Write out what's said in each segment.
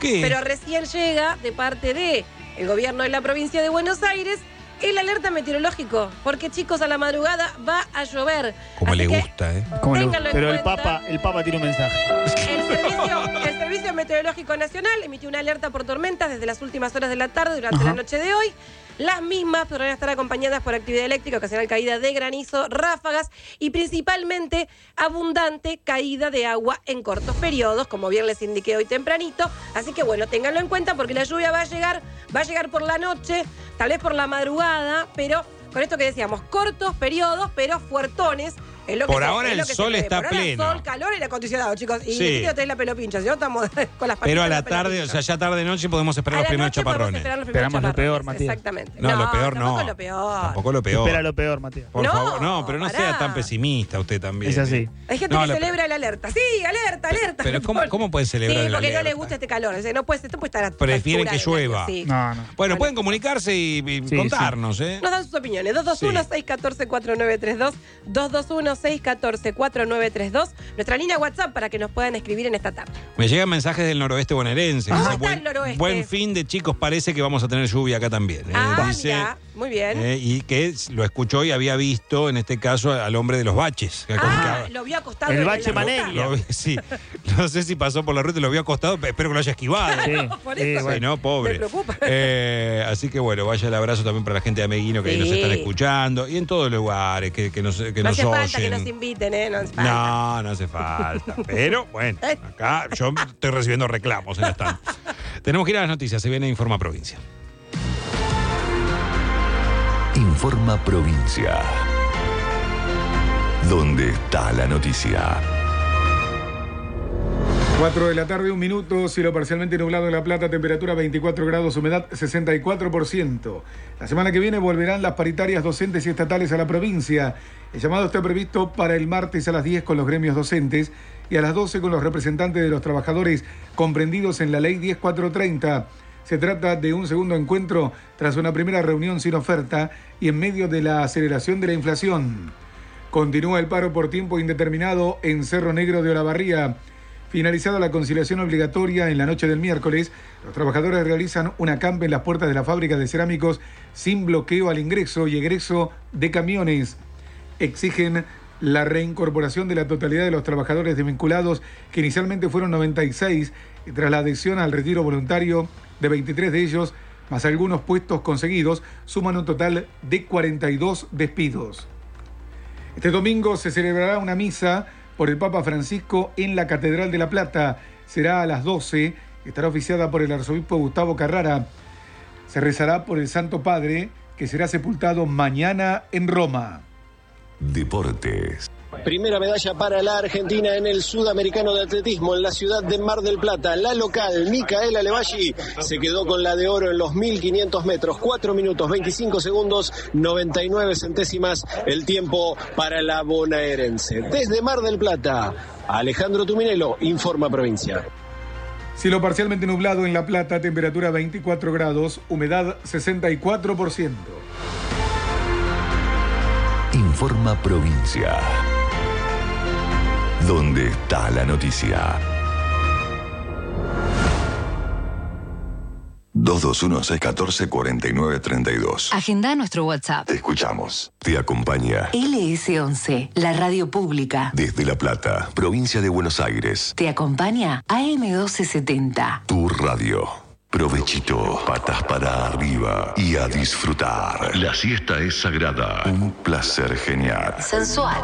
qué? Pero recién llega de parte de el gobierno de la provincia de Buenos Aires el alerta meteorológico, porque chicos, a la madrugada va a llover. Como Así le que gusta, ¿eh? ténganlo en Pero el cuenta. Papa tiene un mensaje. El Servicio Meteorológico Nacional emitió una alerta por tormentas desde las últimas horas de la tarde durante la noche de hoy. Las mismas podrán estar acompañadas por actividad eléctrica, ocasional caída de granizo, ráfagas y principalmente abundante caída de agua en cortos periodos, como bien les indiqué hoy tempranito. Así que bueno, ténganlo en cuenta porque la lluvia va a llegar por la noche, tal vez por la madrugada, pero con esto que decíamos, cortos periodos, pero fuertones. Es lo que Por ahora el sol está por ahora pleno. Sol, calor y aire acondicionado, chicos. Y Sí. necesito tener la pelo pincha, si no estamos con las patitas. Pero a de la pelo tarde, pincha. o sea, ya tarde-noche podemos esperar A los la primeros noche podemos chaparrones. esperar los primeros Esperamos lo peor, chaparrones, Matías. Exactamente. No, lo peor no. Tampoco lo peor. Tampoco lo peor. Espera lo peor, Matías. Por No, favor, no, pero no pará. sea tan pesimista usted también. Es así. Hay gente No, que la- celebra la alerta. Sí, alerta. Pero ¿cómo puede celebrar Sí, la porque no alerta? le gusta este calor. O sea, no puede estar a Prefieren que altura del llueva. año, sí. No. Bueno, pueden comunicarse y Sí, contarnos, ¿eh? Nos dan sus opiniones. 221-614-4932. 221-614-4932. Nuestra línea WhatsApp para que nos puedan escribir en esta tarde. Me llegan mensajes del noroeste bonaerense. ¿Cómo Dice, está el noroeste? Buen fin de chicos, parece que vamos a tener lluvia acá también. Dice, Mira, muy bien. y que lo escuchó y había visto, en este caso, al hombre de los baches. Lo vio acostado. El en bache la ruta. Maneglia. Sí, no sé si pasó por la ruta y lo vio acostado, espero que lo haya esquivado. Sí. Por eso. Sí, no, pobre. Me preocupa. Así que bueno, vaya el abrazo también para la gente de Ameguino que ahí nos Sí. están escuchando y en todos los lugares que nos No oyen. hace falta que nos inviten, ¿eh? No hace falta. No hace falta. Pero bueno, acá yo estoy recibiendo reclamos en el stand. Tenemos que ir a las noticias, se viene Informa Provincia. Informa Provincia. ¿Dónde está la noticia? 4 de la tarde, 1 minuto, cielo parcialmente nublado en La Plata, temperatura 24 grados, humedad 64%. La semana que viene volverán las paritarias docentes y estatales a la provincia. El llamado está previsto para el martes a las 10 con los gremios docentes y a las 12 con los representantes de los trabajadores comprendidos en la ley 10430. Se trata de un segundo encuentro tras una primera reunión sin oferta y en medio de la aceleración de la inflación. Continúa el paro por tiempo indeterminado en Cerro Negro de Olavarría. Finalizada la conciliación obligatoria en la noche del miércoles, los trabajadores realizan un acampe en las puertas de la fábrica de cerámicos sin bloqueo al ingreso y egreso de camiones. Exigen la reincorporación de la totalidad de los trabajadores desvinculados, que inicialmente fueron 96, y tras la adhesión al retiro voluntario de 23 de ellos, más algunos puestos conseguidos, suman un total de 42 despidos. Este domingo se celebrará una misa por el Papa Francisco en la Catedral de La Plata. Será a las 12, estará oficiada por el arzobispo Gustavo Carrara. Se rezará por el Santo Padre, que será sepultado mañana en Roma. Deportes. Primera medalla para la Argentina en el Sudamericano de Atletismo en la ciudad de Mar del Plata. La local, Micaela Levalli, se quedó con la de oro en los 1500 metros. 4 minutos, 25 segundos, 99 centésimas el tiempo para la bonaerense. Desde Mar del Plata, Alejandro Tuminelo, Informa Provincia. Cielo parcialmente nublado en La Plata, temperatura 24 grados, humedad 64%. Informa Provincia. ¿Dónde está la noticia? 221-614-4932. Agenda nuestro WhatsApp. Te escuchamos. Te acompaña. LS11, la radio pública. Desde La Plata, provincia de Buenos Aires. Te acompaña AM1270. Tu radio. Provechito, patas para arriba y a disfrutar. La siesta es sagrada. Un placer genial. Sensual.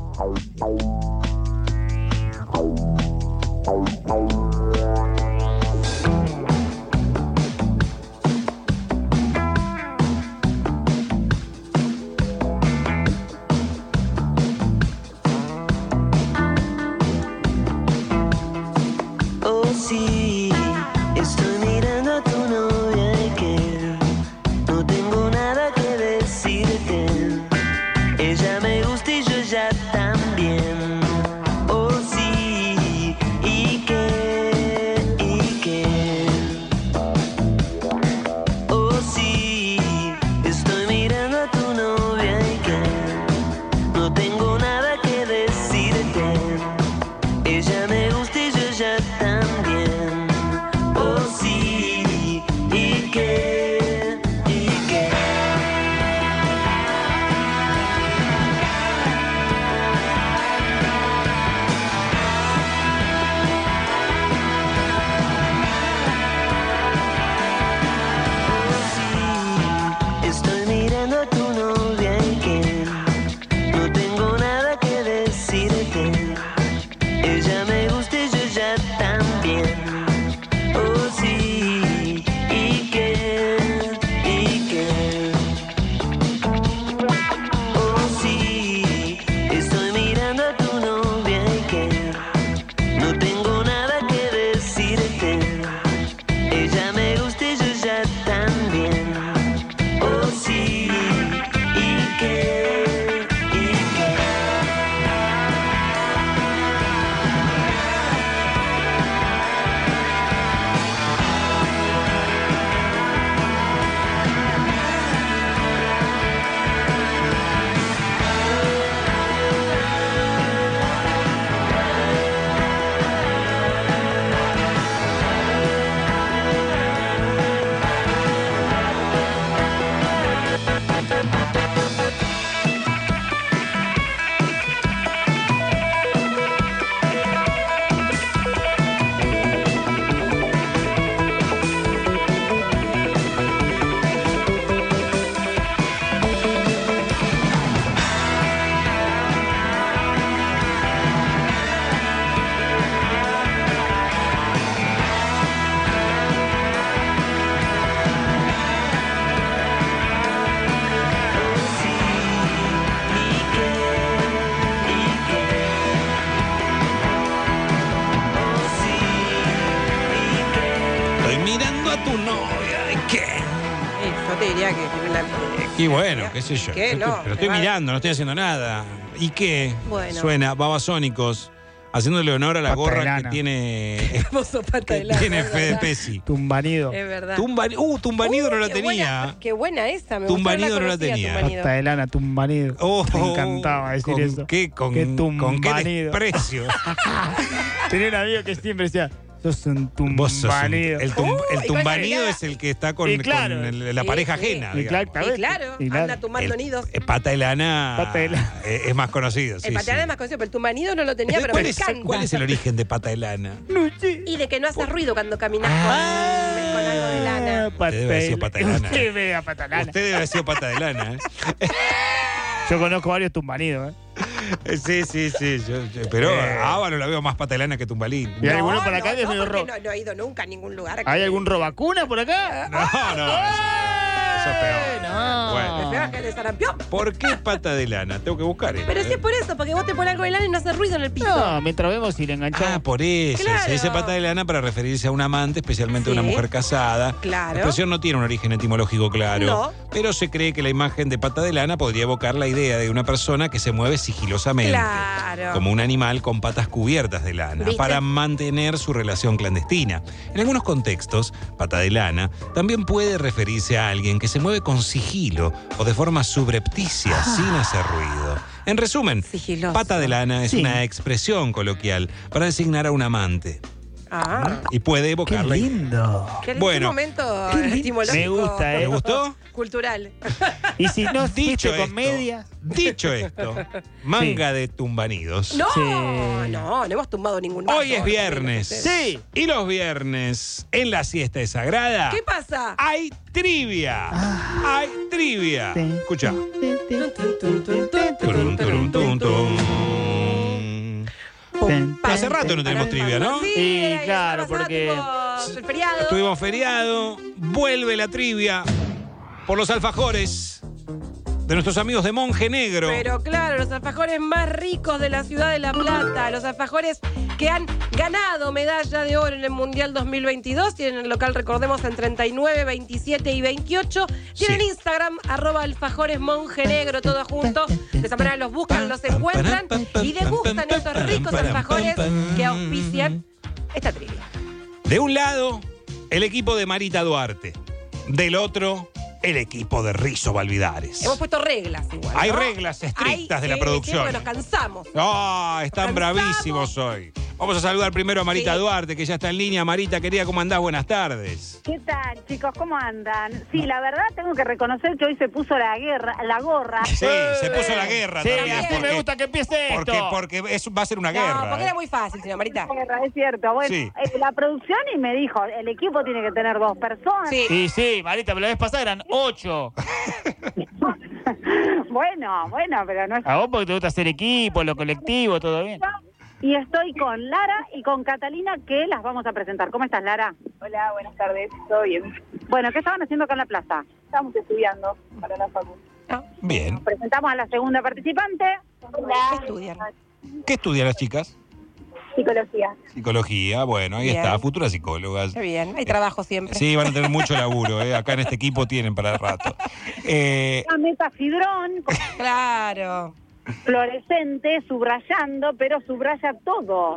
Oh sí, estoy mirando a tu novia y que no tengo nada que decirte. Ella me gusta y yo ya también. Oh sí, y que. Oh sí, estoy mirando a tu novia y que no tengo nada que decirte. Ella me gusta y yo ya también. Estoy mirando a tu novia. ¿De qué? Yo te diría que tiene la... Y bueno, qué sé yo. ¿Qué? No, pero estoy mirando, no estoy haciendo nada. ¿Y qué? Bueno. Suena Babasónicos, haciéndole honor a la Pata de gorra lana. que tiene... Hermoso pata que de lana, tiene es Fede verdad. Pesci. Tumbanido. Es verdad. Tumbanido no la qué tenía. buena, qué buena esa, me gustó, Tumbanido no la conocía, tenía. Tumbanido. Pata de lana, tumbanido. Oh, Me encantaba decir ¿con eso. Qué, con qué tumbanido. desprecio. Tenía un amigo que siempre decía, sos un Vos sos tumbanido. el igual tumbanido que es el que está con, Y claro. con la Sí, pareja sí. ajena. digamos. Exactamente. Y claro, Y claro. anda tumbando nidos. Pata de lana, Pata de lana. Es más conocido. Sí, El pata de lana sí. es más conocido, pero el tumbanido no lo tenía, pero ¿Cuál me es, encanta. ¿Cuál es el origen de pata de lana? Y de que no haces ruido cuando caminas con algo de lana. Pata Usted debe haber sido pata de lana. Usted vea pata de lana. Usted debe haber sido pata de lana. Yo conozco varios tumbanidos, Sí. Pero Ávalo la veo más pata de lana que Tumbalín. ¿Y hay alguno para acá que es medio porque rojo? no he ido nunca a ningún lugar. ¿Hay algún robacuna por acá? No. Eso es peor. No. Bueno. Me pegas que de sarampión. ¿Por qué pata de lana? Tengo que buscar esto. Pero si es por eso, porque vos te pones algo de lana y no hace ruido en el piso. No, mientras vemos si le enganchamos. Por eso. Claro. Se dice pata de lana para referirse a un amante, especialmente a una Sí. mujer casada. Claro. La expresión no tiene un origen etimológico claro. No. Pero se cree que la imagen de pata de lana podría evocar la idea de una persona que se mueve sigilosamente. Claro. Como un animal con patas cubiertas de lana, ¿Viste? para mantener su relación clandestina. En algunos contextos, pata de lana también puede referirse a alguien que se mueve con sigilo o de forma subrepticia, sin hacer ruido. En resumen, Sigiloso. pata de lana es Sí. una expresión coloquial para designar a un amante Ah, y puede Qué evocarla. lindo. qué Bueno. momento Qué lindo. etimológico. Me gusta, ¿Te gustó? Cultural. Y si no Dicho fuiste con esto, medias. dicho esto, manga de tumbanidos. No, Sí. no hemos tumbado ningún Hoy vaso, es viernes. Sí. Y los viernes, en la siesta de Sagrada, ¿Qué pasa? hay trivia. Hay trivia. Sí. Escucha. Hace rato no tenemos trivia, ¿no? Sí, Sí, ahí claro, pasaba, porque tipo, el feriado. Estuvimos feriado, vuelve la trivia por los alfajores de nuestros amigos de Monje Negro. Pero claro, los alfajores más ricos de la ciudad de La Plata, los alfajores que han ganado medalla de oro en el Mundial 2022, tienen el local, recordemos, en 39, 27 y 28. Tienen Sí. Instagram, @alfajoresmonjenegro, todo junto. De esa manera los buscan, los encuentran y degustan estos ricos alfajores que auspician esta trivia. De un lado, el equipo de Marita Duarte. Del otro, el equipo de Rizo Valvidares. Hemos puesto reglas igual, Hay ¿no? reglas estrictas Hay, de la sí, producción. sí, porque nos cansamos. Están Cansamos. bravísimos hoy. Vamos a saludar primero a Marita Sí. Duarte, que ya está en línea. Marita, querida, ¿cómo andás? Buenas tardes. ¿Qué tal, chicos? ¿Cómo andan? Sí, la verdad tengo que reconocer que hoy se puso la gorra. Sí, se puso la guerra Sí, también. así me gusta que empiece esto. Porque va a ser una No, guerra. porque era muy fácil, señora Marita. Guerra, es cierto. Bueno, Sí. la producción y me dijo, el equipo tiene que tener 2 personas. Sí. Y sí, Marita, pero la vez pasada eran 8. Bueno, pero no es... A vos porque te gusta hacer equipo, lo colectivo, todo bien. Y estoy con Lara y con Catalina, que las vamos a presentar. ¿Cómo estás, Lara? Hola, buenas tardes, ¿todo bien? Bueno, ¿qué estaban haciendo acá en la plaza? Estamos estudiando para la facultad. Bien. Presentamos a la segunda participante. ¿Qué estudian? ¿Qué estudian las chicas? Psicología. Psicología, bueno, ahí Bien. está, futuras psicólogas. Qué bien, hay trabajo siempre. Sí, van a tener mucho laburo, acá en este equipo tienen para el rato. La metafidrón, Claro. fluorescente, subrayando, pero subraya todo.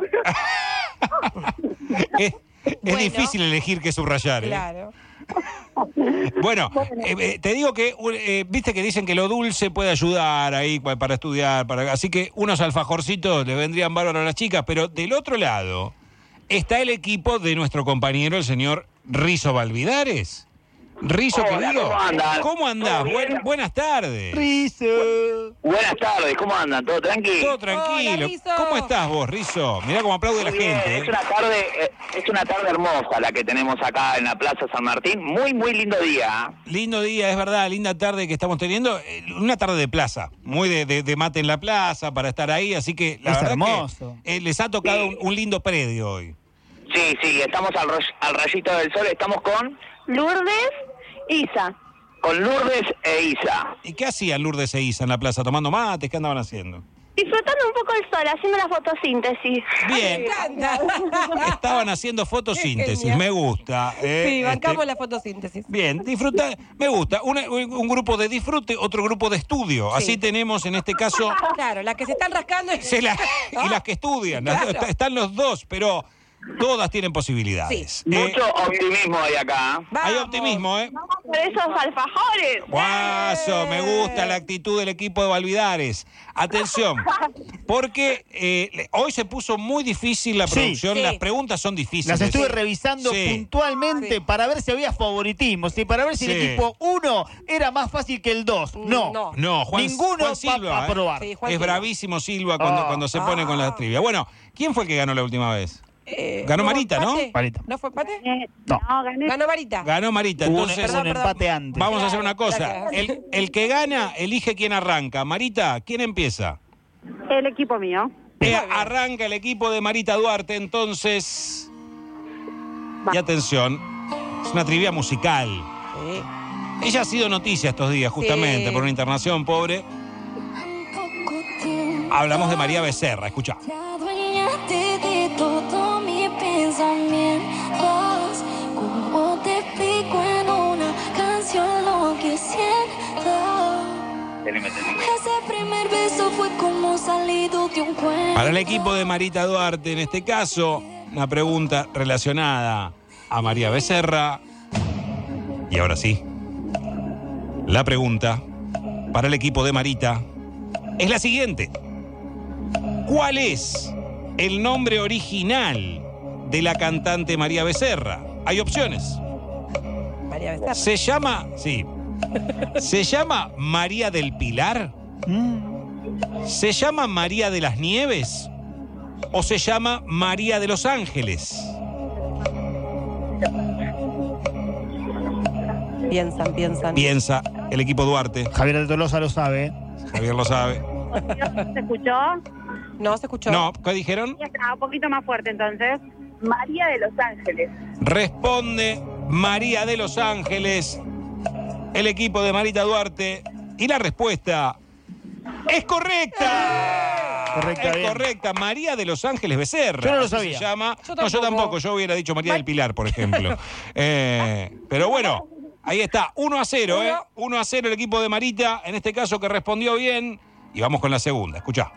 Es Bueno. difícil elegir qué subrayar. Claro. Bueno, te digo que, viste que dicen que lo dulce puede ayudar ahí para estudiar, así que unos alfajorcitos le vendrían bárbaro a las chicas, pero del otro lado está el equipo de nuestro compañero, el señor Rizo Valvidares. Rizo, Hola, querido, ¿cómo andan? ¿cómo andás? ¿Todo bien? Buenas tardes. Rizo. Buenas tardes, ¿cómo andan? ¿Todo tranquilo? Todo tranquilo. Hola, Rizo. ¿Cómo estás vos, Rizo? Mirá cómo aplaude la Muy bien, gente. es una tarde hermosa la que tenemos acá en la Plaza San Martín. Muy lindo día. Lindo día, es verdad, linda tarde que estamos teniendo. Una tarde de plaza, muy de mate en la plaza para estar ahí, así que la Es verdad hermoso. que les ha tocado Sí. un lindo predio hoy. Sí, estamos al rayito del sol, estamos con Lourdes, Isa. Lourdes e Isa. ¿Y qué hacían Lourdes e Isa en la plaza? ¿Tomando mates? ¿Qué andaban haciendo? Disfrutando un poco el sol, haciendo la fotosíntesis. Bien. Estaban haciendo fotosíntesis, me gusta. Sí, bancamos la fotosíntesis. Bien, disfruta, me gusta. Un grupo de disfrute, otro grupo de estudio. Sí. Así tenemos en este caso... Claro, las que se están rascando y las que estudian. Claro. Están los dos, pero todas tienen posibilidades. Mucho optimismo hay acá. Hay optimismo, ¿eh? Vamos por esos alfajores. Guaso, me gusta la actitud del equipo de Valvidares. Atención, porque hoy se puso muy difícil la producción. Sí. Las preguntas son difíciles. Las estuve revisando puntualmente para ver si había favoritismo, para ver si el equipo 1 era más fácil que el 2. No, ninguno Juan Silva, va a probar. es bravísimo Silva cuando se pone con la trivia. Bueno, ¿quién fue el que ganó la última vez? Ganó Marita, ¿no? Marita. ¿No fue empate? No, Ganó Marita. Ganó Marita. Hubo Entonces, un empate antes. Vamos a hacer una cosa. El que gana, elige quién arranca. Marita, ¿quién empieza? El equipo mío. Arranca el equipo de Marita Duarte, entonces. Y atención, es una trivia musical. Ella ha sido noticia estos días, justamente, por una internación pobre. Hablamos de María Becerra, escucha. De todo mi pensamiento, como te explico en una canción lo que siento. Ese primer beso fue como salido de un cuento. Para el equipo de Marita Duarte, en este caso, una pregunta relacionada a María Becerra. Y ahora sí, la pregunta para el equipo de Marita es la siguiente. ¿Cuál es el nombre original de la cantante María Becerra? Hay opciones. María Becerra. Se llama María del Pilar. ¿Se llama María de las Nieves? ¿O se llama María de los Ángeles? Piensan. Piensa el equipo Duarte. Javier de Tolosa lo sabe. Javier lo sabe. ¿Se escuchó? No, se escuchó. No, ¿qué dijeron? Ya está, un poquito más fuerte entonces. María de los Ángeles. Responde María de los Ángeles, el equipo de Marita Duarte. Y la respuesta es correcta. Es correcta. María de los Ángeles Becerra. Yo no lo así sabía. Se llama. Yo Yo tampoco. Yo hubiera dicho María del Pilar, por ejemplo. Pero bueno, ahí está. 1-0, ¿eh? 1-0 el equipo de Marita, en este caso que respondió bien. Y vamos con la segunda. Escuchá.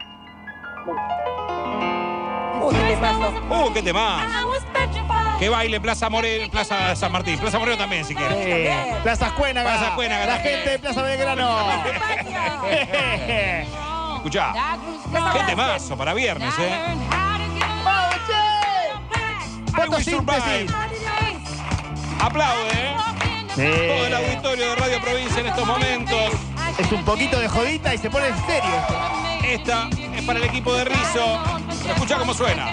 ¡Qué temazo! Que baile Plaza Moreno, Plaza San Martín, Plaza Moreno también, si quieres. Plaza Cuénaga. La gente de Plaza Belgrano. Escuchá. ¡Qué temazo para viernes, Fotosíntesis. Aplaude, Todo el auditorio de Radio Provincia en estos momentos. Es un poquito de jodita y se pone en serio. Esta es para el equipo de Rizzo. Pero escucha cómo suena.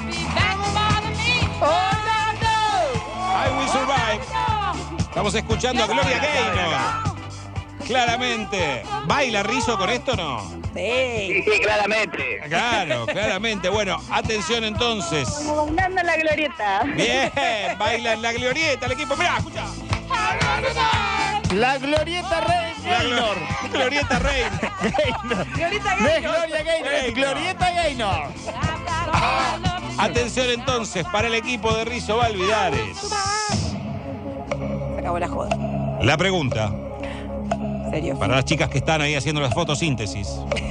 I Will Survive. Estamos escuchando a Gloria Gaynor. Claramente. ¿Baila Rizzo con esto o no? Sí, claramente. Claro, claramente. Bueno, atención entonces. Como bailando en la glorieta. Bien, baila en la glorieta el equipo. Mirá, escucha. La Glorieta Gaynor. Glorieta Rein. Glorieta No es Gaynor. Gloria Gaynor, es Glorieta Gaynor. Atención entonces para el equipo de Rizzo Valvidares. Se acabó la joda. La pregunta. Serio. Para las chicas que están ahí haciendo las fotosíntesis.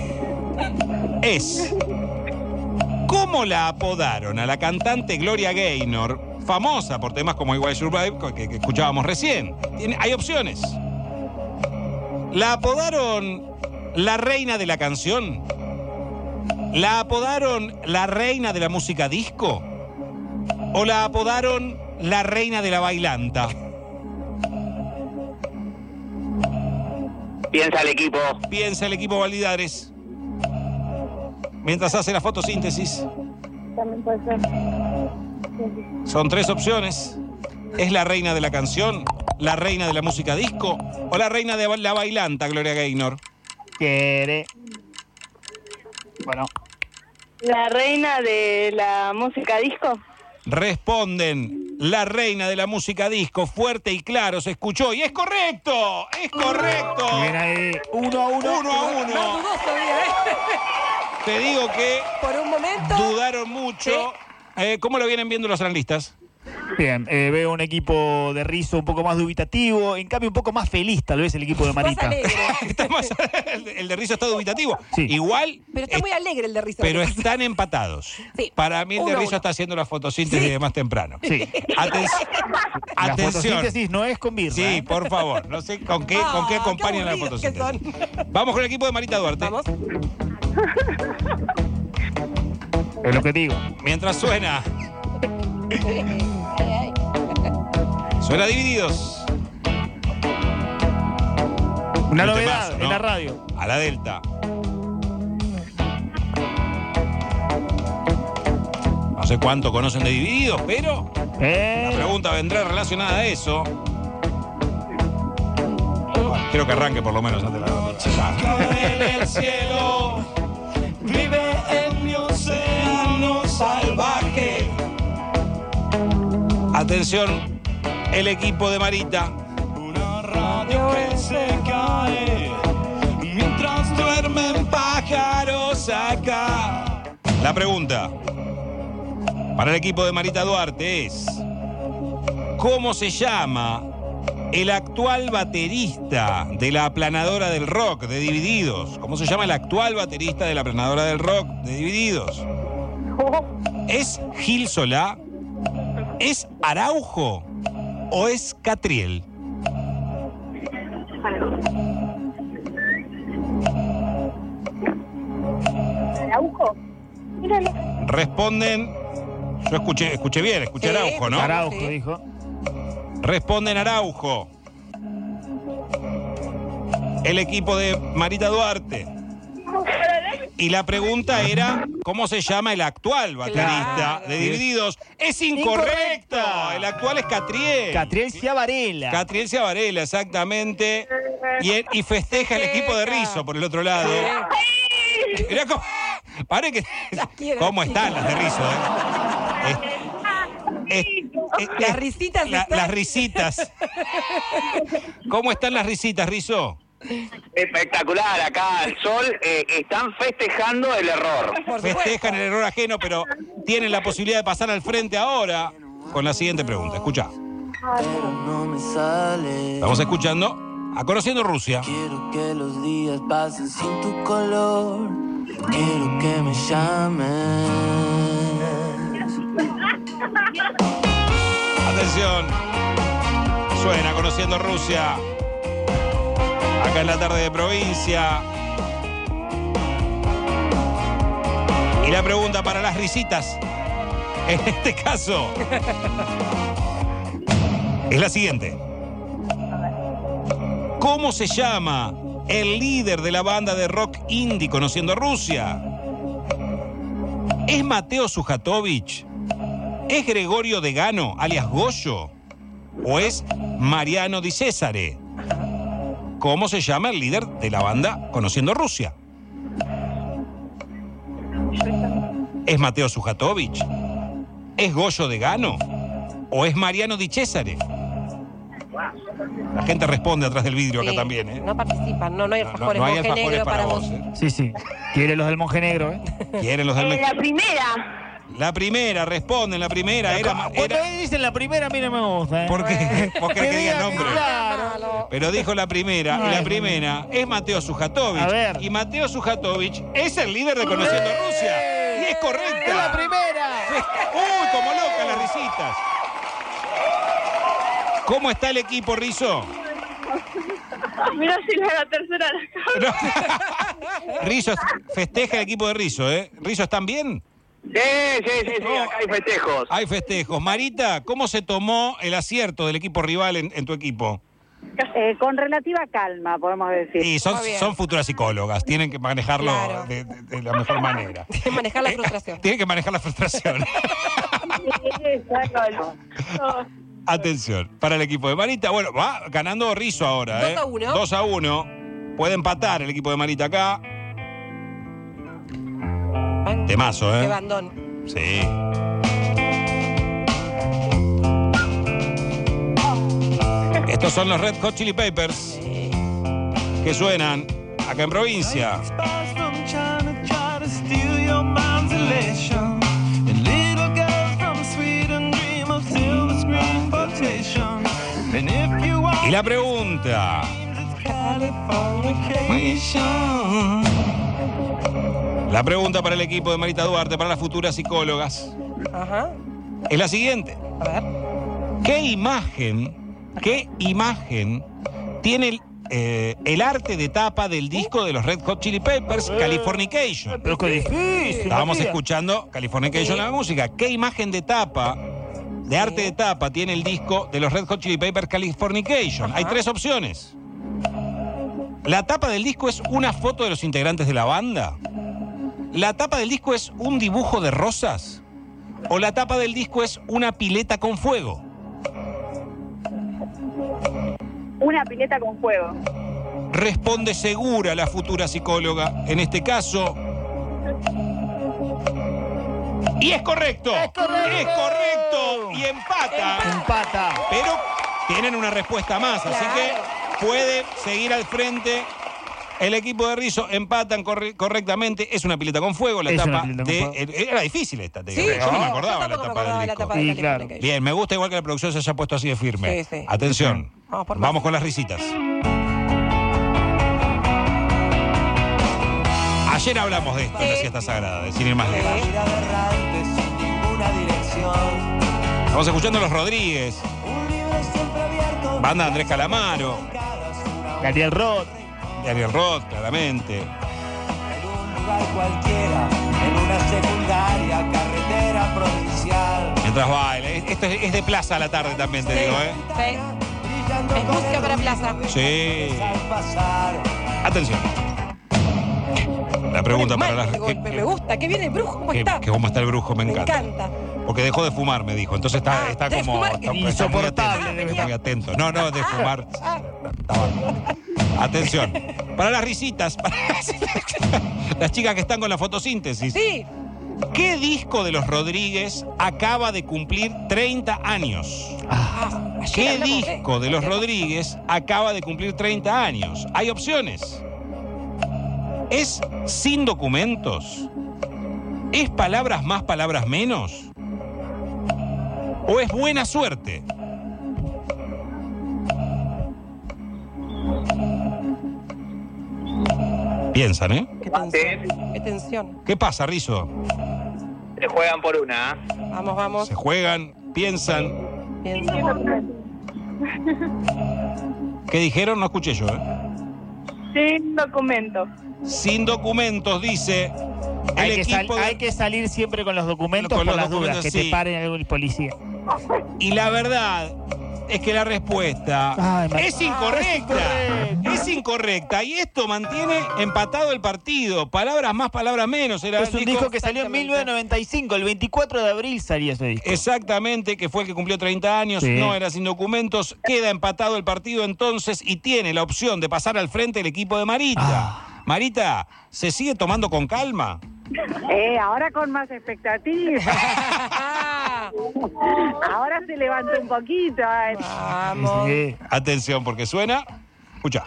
Es. ¿Cómo la apodaron a la cantante Gloria Gaynor, famosa por temas como I Will Survive, que escuchábamos recién? Hay opciones. ¿La apodaron la reina de la canción? ¿La apodaron la reina de la música disco? ¿O la apodaron la reina de la bailanta? Piensa el equipo. Piensa el equipo Valvidares. Mientras hace la fotosíntesis. También puede ser. Son tres opciones. ¿Es la reina de la canción, la reina de la música disco o la reina de la bailanta, Gloria Gaynor? Quiere. Bueno. La reina de la música disco. Responden la reina de la música disco, fuerte y claro, se escuchó y es correcto, es correcto. Bien ahí, 1-1. 1-1. te digo que por un momento dudaron mucho. Sí. ¿Cómo lo vienen viendo los analistas? Bien, veo un equipo de Rizzo un poco más dubitativo, en cambio un poco más feliz tal vez el equipo de Marita. El de Rizzo está dubitativo. Sí. Igual. Pero está muy alegre el de Rizzo. Pero están empatados. Sí. Para mí el de Rizzo está haciendo la fotosíntesis de más temprano. Sí. La fotosíntesis no es con birra. Sí, por favor. No sé con qué acompañan la fotosíntesis. Vamos con el equipo de Marita Duarte. Vamos. Es lo que digo. Mientras suena. Suena Divididos. Una novedad en la radio. A la Delta. No sé cuánto conocen de Divididos, pero la pregunta vendrá relacionada a eso. Quiero que arranque por lo menos antes de la noche. En el cielo vive en mi océano salvaje. Atención, el equipo de Marita. Una radio que se cae mientras duermen pájaros acá. La pregunta para el equipo de Marita Duarte es: ¿cómo se llama el actual baterista de la aplanadora del rock de Divididos? ¿Cómo se llama el actual baterista de la aplanadora del rock de Divididos? ¿Es Gil Solá? ¿Es Araujo o es Catriel? ¿Araujo? Míralo. Responden. Yo escuché bien, escuché sí, Araujo, ¿no? Araujo, sí. Dijo. Responden Araujo. El equipo de Marita Duarte. Y la pregunta era, ¿cómo se llama el actual baterista de Divididos? ¡Es incorrecto! El actual es Catriel. Catriel Ciavarela. Catriel Ciavarela, exactamente. Y festeja el equipo de Rizzo por el otro lado. Mirá cómo... Pare que... ¿Cómo están las de Rizzo? Las risitas. Las risitas. ¿Cómo están las risitas, Rizzo? Espectacular, acá al sol, están festejando el error. Festejan el error ajeno, pero tienen la posibilidad de pasar al frente ahora con la siguiente pregunta. Escucha. Estamos escuchando a Conociendo Rusia. Quiero que los días pasen sin tu color. Quiero que me llames. Atención. Suena Conociendo Rusia. Acá en la tarde de provincia. Y la pregunta para las risitas, en este caso, es la siguiente. ¿Cómo se llama el líder de la banda de rock indie Conociendo Rusia? ¿Es Mateo Sujatovich? ¿Es Gregorio Degano, alias Goyo? ¿O es Mariano Di Cesare? ¿Cómo se llama el líder de la banda Conociendo Rusia? ¿Es Mateo Sujatovich? ¿Es Goyo Degano? ¿O es Mariano Di Cesare? La gente responde atrás del vidrio acá también, ¿eh? No participan, no hay alfajores no hay Monje alfajores Negro para vos. Sí. Quieren los del Monje Negro, ¿eh? Quieren los del La primera. La primera, responden, la primera. Cuando dicen la primera, a mí no me gusta, ¿eh? ¿Por qué? ¿Vos querés que diga el nombre? Claro. Pero dijo la primera, y la primera es Mateo Sujatovich. A ver. Y Mateo Sujatovich es el líder de Conociendo Rusia. Y es correcta. ¡Es la primera! ¡Uy, como loca las risitas! ¿Cómo está el equipo, Rizzo? Mira si es la tercera. Rizzo, festeja el equipo de Rizzo, ¿eh? ¿Rizzo están bien? Sí, acá hay festejos. Hay festejos. Marita, ¿cómo se tomó el acierto del equipo rival en tu equipo? Con relativa calma, podemos decir. Y son futuras psicólogas, tienen que manejarlo de la mejor manera. Tienen que manejar la frustración. Tienen que manejar la frustración. Atención, para el equipo de Marita. Bueno, va ganando Rizzo ahora. 2-1. 2-1. Puede empatar el equipo de Marita acá. Temazo, ¿eh? Qué bandón. Sí. Estos son los Red Hot Chili Peppers que suenan acá en provincia. Y la pregunta. La pregunta para el equipo de Marita Duarte, para las futuras psicólogas, es la siguiente. A ver. ¿Qué imagen tiene el arte de tapa del disco de los Red Hot Chili Peppers, Californication? Pero qué difícil. Estábamos escuchando Californication, la música. ¿Qué imagen de tapa, de arte de tapa, tiene el disco de los Red Hot Chili Peppers, Californication? Hay 3 opciones. La tapa del disco es una foto de los integrantes de la banda. La tapa del disco es un dibujo de rosas. O la tapa del disco es una pileta con fuego. Una pileta con fuego. Responde segura la futura psicóloga en este caso. Y es correcto. Es correcto. Y empata. Pero tienen una respuesta más, así que puede seguir al frente. El equipo de Rizzo empatan correctamente. Es una pileta con fuego. La tapa de. Era difícil esta. Yo no me acordaba la tapa del disco. Sí, claro. Bien, me gusta igual que la producción se haya puesto así de firme. Sí. Atención. Vamos con las risitas. Ayer hablamos de esto en la siesta sagrada, de sin ir más lejos. Estamos escuchando a Los Rodríguez. Banda de Andrés Calamaro. Ariel Roth. Ariel Roth, claramente. En un lugar cualquiera, en una secundaria, carretera provincial. Mientras baila. Esto es de plaza a la tarde también, te digo, ¿eh? Sí. Es música para plaza. Sí. Atención. La pregunta para las... Me gusta. ¿Qué viene el brujo? ¿Cómo está? ¿Cómo está el brujo? Me encanta. Me encanta. Porque dejó de fumar, me dijo. Entonces está como... Está insoportable. Está muy atento. No, de fumar. Atención. Para las risitas. Para las chicas que están con la fotosíntesis. Sí. ¿Qué disco de Los Rodríguez acaba de cumplir 30 años? ¿Qué disco de Los Rodríguez acaba de cumplir 30 años? Hay opciones. ¿Es Sin Documentos? ¿Es Palabras Más, Palabras Menos? ¿O es Buena Suerte? Piensan, ¿eh? Qué tensión. ¿Qué pasa, Rizzo? Se juegan por una. Vamos. Se juegan, piensan. ¿Qué dijeron? No escuché yo, ¿eh? Sin documentos. Sin documentos, dice hay que salir siempre con los documentos por las dudas, que te paren el policía. Y la verdad es que la respuesta es incorrecta. Es incorrecta. Y esto mantiene empatado el partido. Palabras más, palabras menos. Es un disco que salió en 1995. El 24 de abril salía ese disco. Exactamente, que fue el que cumplió 30 años. Sí. No era Sin Documentos. Queda empatado el partido entonces y tiene la opción de pasar al frente el equipo de Marita. Marita, ¿se sigue tomando con calma? Ahora con más expectativas. Ahora se levanta un poquito. Vamos. Sí. Atención, porque suena. Escucha.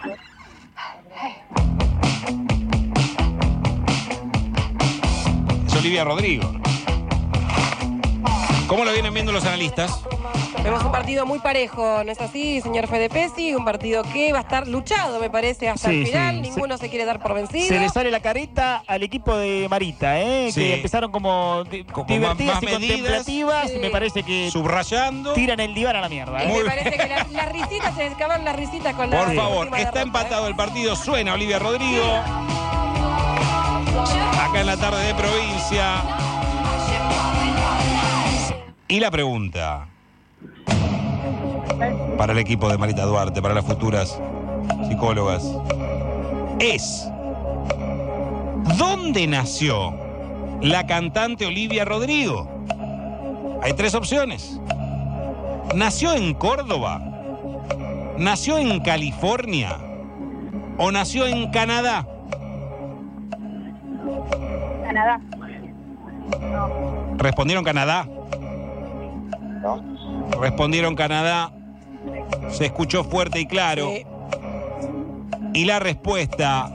Es Olivia Rodrigo. ¿Cómo lo vienen viendo los analistas? Vemos un partido muy parejo, ¿no es así, señor Fede Pesci? Un partido que va a estar luchado, me parece, hasta el final. Ninguno se quiere dar por vencido. Se le sale la careta al equipo de Marita, que empezaron como divertidas y contemplativas. Y me parece que subrayando tiran el diván a la mierda. Me parece que las risitas, se acaban las risitas con la... Por favor, está empatado el partido. Suena Olivia Rodrigo. Acá en la tarde de provincia. Y la pregunta para el equipo de Marita Duarte, para las futuras psicólogas, es: ¿dónde nació la cantante Olivia Rodrigo? Hay 3 opciones. ¿Nació en Córdoba? ¿Nació en California? ¿O nació en Canadá? Canadá. ¿Respondieron Canadá? No. Respondieron Canadá. Se escuchó fuerte y claro. Sí. Y la respuesta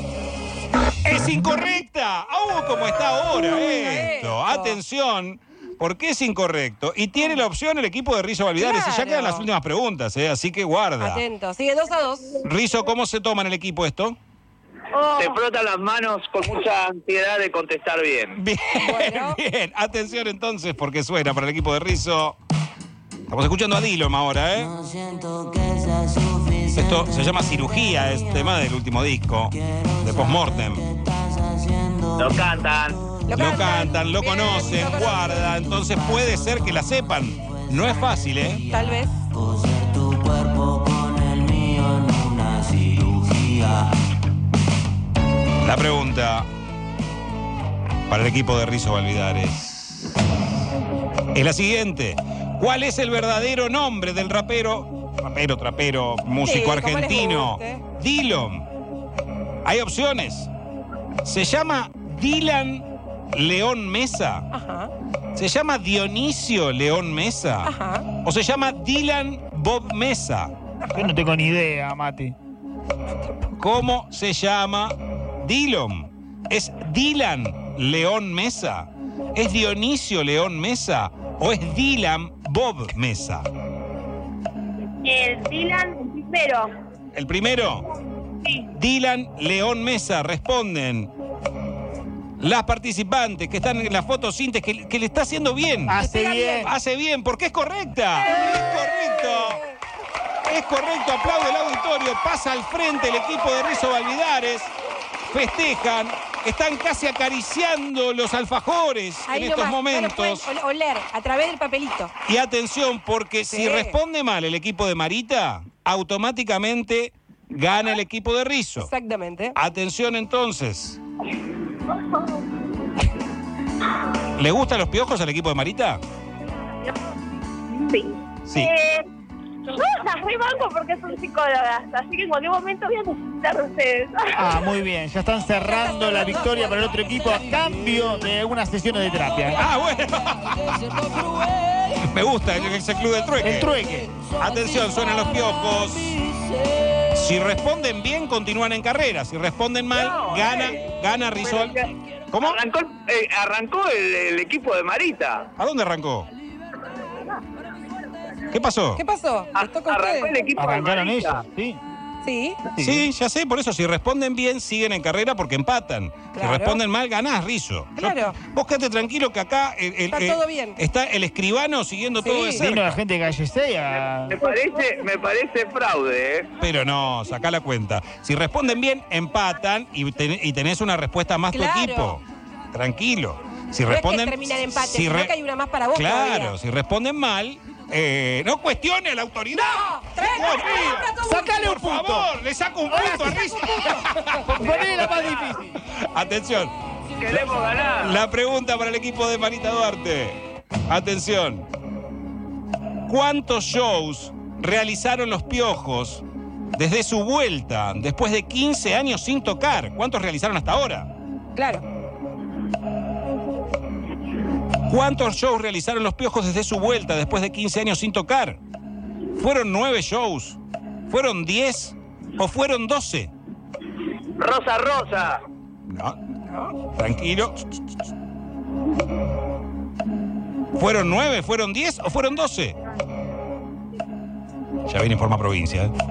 es incorrecta. ¡Oh, cómo está ahora esto! Atención, Porque es incorrecto. Y tiene la opción el equipo de Rizzo Valvidares. Claro. Y ya quedan las últimas preguntas, así que guarda. Atento. Sigue 2-2. Rizzo, ¿cómo se toma en el equipo esto? Se frotan las manos con mucha ansiedad de contestar bien. Bien, bien. Atención entonces, porque suena para el equipo de Rizzo. Estamos escuchando a Dillom ahora, ¿eh? Esto se llama Cirugía, es tema del último disco, de Postmortem. Lo cantan. Lo conocen, guarda. Entonces puede ser que la sepan. No es fácil, ¿eh? Tal vez. Tu cuerpo con el mío en una cirugía. La pregunta para el equipo de Rizzo Valvidares es la siguiente. ¿Cuál es el verdadero nombre del rapero, músico argentino, Dillom? Hay opciones. ¿Se llama Dylan León Mesa? Ajá. ¿Se llama Dionisio León Mesa? Ajá. ¿O se llama Dylan Bob Mesa? Yo no tengo ni idea, Mati. ¿Cómo se llama Dillom? ¿Es Dylan León Mesa? ¿Es Dionisio León Mesa? ¿O es Dylan Bob Mesa? El Dylan primero. ¿El primero? Sí. Dylan León Mesa, responden las participantes que están en la fotosíntesis, que le está haciendo bien. Hace bien, porque es correcta. Es correcto, aplaude el auditorio, pasa al frente el equipo de Rizzo Valvidares, festejan, están casi acariciando los alfajores Ahí en estos nomás, momentos. ya lo pueden oler a través del papelito. Y atención, porque Sí. si responde mal el equipo de Marita, automáticamente gana el equipo de Rizzo. Exactamente. Atención entonces. ¿Le gustan los piojos al equipo de Marita? Sí. Sí. Yo las rebanco porque son psicólogas, así que en cualquier momento voy a necesitar de ustedes. Ah, muy bien. Ya están cerrando la victoria para el otro equipo a cambio de unas sesiones de terapia. Ah, bueno. Me gusta ese club del trueque. El trueque. Atención, suenan los piojos. Si responden bien, continúan en carrera. Si responden mal, gana Rizzo. ¿Cómo? Arrancó el equipo de Marita. ¿A dónde arrancó? ¿Qué pasó? ¿Qué pasó? ¿Les toca a Arrancó ustedes? el equipo Arrancaron de Marita. ellos, sí. Sí. Sí, ya sé, por eso si responden bien, siguen en carrera porque empatan. Si Claro. responden mal, ganás, Rizzo. Claro. Vos quédate tranquilo que acá Está todo bien. está el escribano siguiendo todo de Vino cerca. la gente de Calle 6 a... Me parece fraude, ¿eh? Pero no, sacá la cuenta. Si responden bien, empatan y tenés una respuesta más Claro. tu equipo. Tranquilo. Si No responden. es que termina en empate, si sino que hay una más para vos Claro, todavía. si responden mal, no cuestione a la autoridad. ¡Sácale un Por punto! favor, le saco un punto a Rizzo. Poné la más difícil. Atención. Queremos ganar. La pregunta para el equipo de Marita Duarte. Atención. ¿Cuántos shows realizaron los Piojos desde su vuelta, después de 15 años sin tocar? ¿Cuántos realizaron hasta ahora? Claro. ¿Cuántos shows realizaron los Piojos desde su vuelta, después de 15 años sin tocar? ¿Fueron 9 shows? ¿Fueron 10? ¿O fueron 12? Rosa Rosa. No. Tranquilo. ¿Fueron 9? ¿Fueron 10? ¿O fueron 12? Ya viene en forma provincia, ¿eh?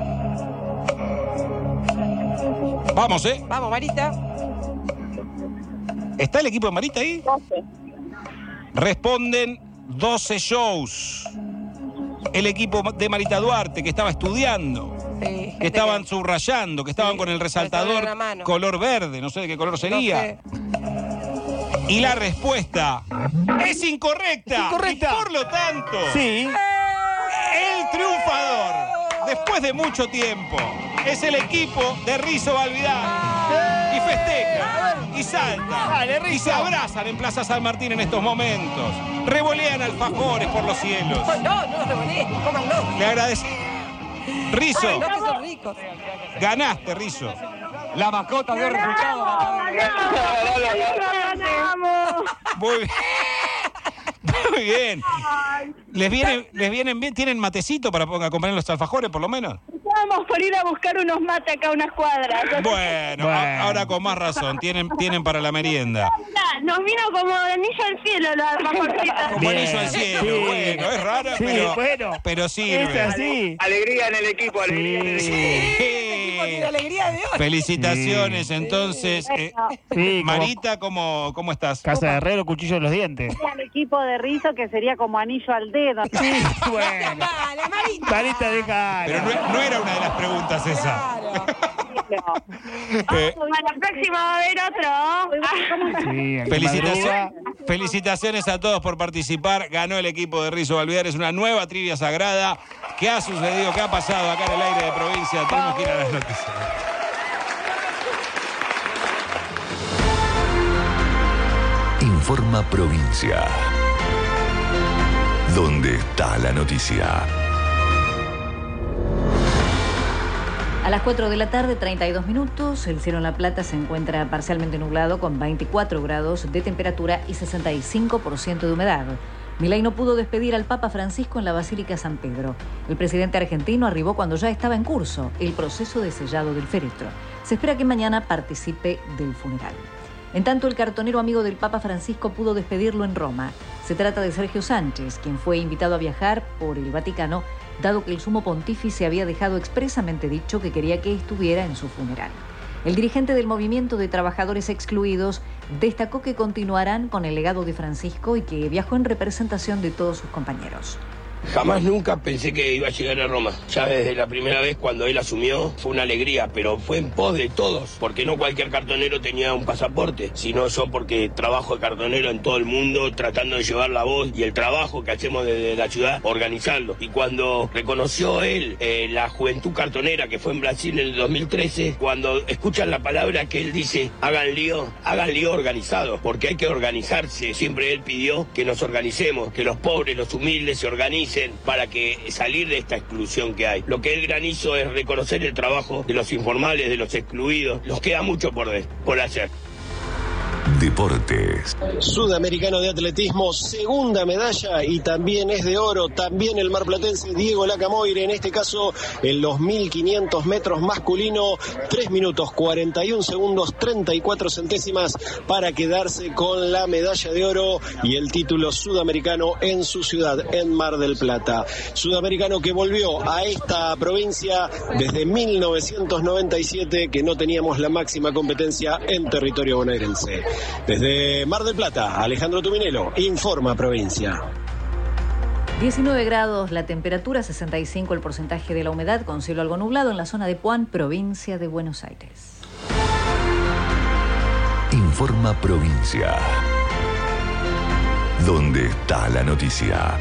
Vamos, ¿eh? Vamos, Marita. ¿Está el equipo de Marita ahí? 12. Responden 12 shows. El equipo de Marita Duarte, que estaba estudiando, Sí, que estaban subrayando, que estaban con el resaltador en la mano. color verde, no sé de qué color sería. No sé. Y la respuesta es incorrecta. Incorrecta. Y por lo tanto, Sí. el triunfador, después de mucho tiempo, es el equipo de Rizzo Valvidares. Y festeja, y salta, Dale, y Rizzo. se abrazan en Plaza San Martín en estos momentos. Revolean alfajores por los cielos. No revolé, cómanlo. Le agradezco. Rizzo, No, que son ricos. ganaste, Rizzo. La mascota dio resultado. ¡Ganamos! Muy bien. Muy bien. ¿Les vienen bien? ¿Tienen matecito para acompañar los alfajores, por lo menos? estábamos por ir a buscar unos mates acá a unas cuadras. Bueno, ahora con más razón, tienen para la merienda. Nos vino como anillo al cielo la alfajorcita. Como anillo al cielo, sí. Bueno, es raro, pero sirve. Es así. Alegría en el equipo, alegría en el equipo. El equipo tiene alegría de hoy. Felicitaciones, entonces. Marita, ¿cómo estás? Casa de Herrero, cuchillo en los dientes. El equipo de Rizzo que sería como anillo al dedo. Sí, bueno. Marita, deja. Pero no era una de las preguntas esa. A la próxima va a haber otro. Felicitaciones a todos por participar. Ganó el equipo de Rizzo Valviar. Es una nueva trivia sagrada. ¿Qué ha sucedido? ¿Qué ha pasado acá en el aire de provincia? Tenemos que ir a las noticias. Informa Provincia. ¿Dónde está la noticia? A las 4 de la tarde, 32 minutos, el cielo en La Plata se encuentra parcialmente nublado con 24 grados de temperatura y 65% de humedad. Milei no pudo despedir al Papa Francisco en la Basílica San Pedro. El presidente argentino arribó cuando ya estaba en curso el proceso de sellado del féretro. Se espera que mañana participe del funeral. En tanto, el cartonero amigo del Papa Francisco pudo despedirlo en Roma. Se trata de Sergio Sánchez, quien fue invitado a viajar por el Vaticano, dado que el sumo pontífice había dejado expresamente dicho que quería que estuviera en su funeral. El dirigente del Movimiento de Trabajadores Excluidos destacó que continuarán con el legado de Francisco y que viajó en representación de todos sus compañeros. Jamás nunca pensé que iba a llegar a Roma. Ya desde la primera vez cuando él asumió fue una alegría, pero fue en pos de todos, porque no cualquier cartonero tenía un pasaporte, sino yo porque trabajo de cartonero en todo el mundo, tratando de llevar la voz y el trabajo que hacemos desde la ciudad, organizarlo. Y cuando reconoció él la juventud cartonera que fue en Brasil en el 2013, cuando escuchan la palabra que él dice, hagan lío organizado, porque hay que organizarse. Siempre él pidió que nos organicemos, que los pobres, los humildes se organicen para que salir de esta exclusión que hay. Lo que el gran hizo es reconocer el trabajo de los informales, de los excluidos. Nos queda mucho por hacer. Deportes. Sudamericano de atletismo, segunda medalla y también es de oro. También el marplatense Diego Lacamoire, en este caso en los 1500 metros masculino, 3 minutos 41 segundos 34 centésimas para quedarse con la medalla de oro y el título sudamericano en su ciudad, en Mar del Plata. Sudamericano que volvió a esta provincia desde 1997, que no teníamos la máxima competencia en territorio bonaerense. Desde Mar del Plata, Alejandro Tuminelo, Informa Provincia. 19 grados la temperatura, 65 el porcentaje de la humedad, con cielo algo nublado en la zona de Puan, provincia de Buenos Aires. Informa Provincia. ¿Dónde está la noticia?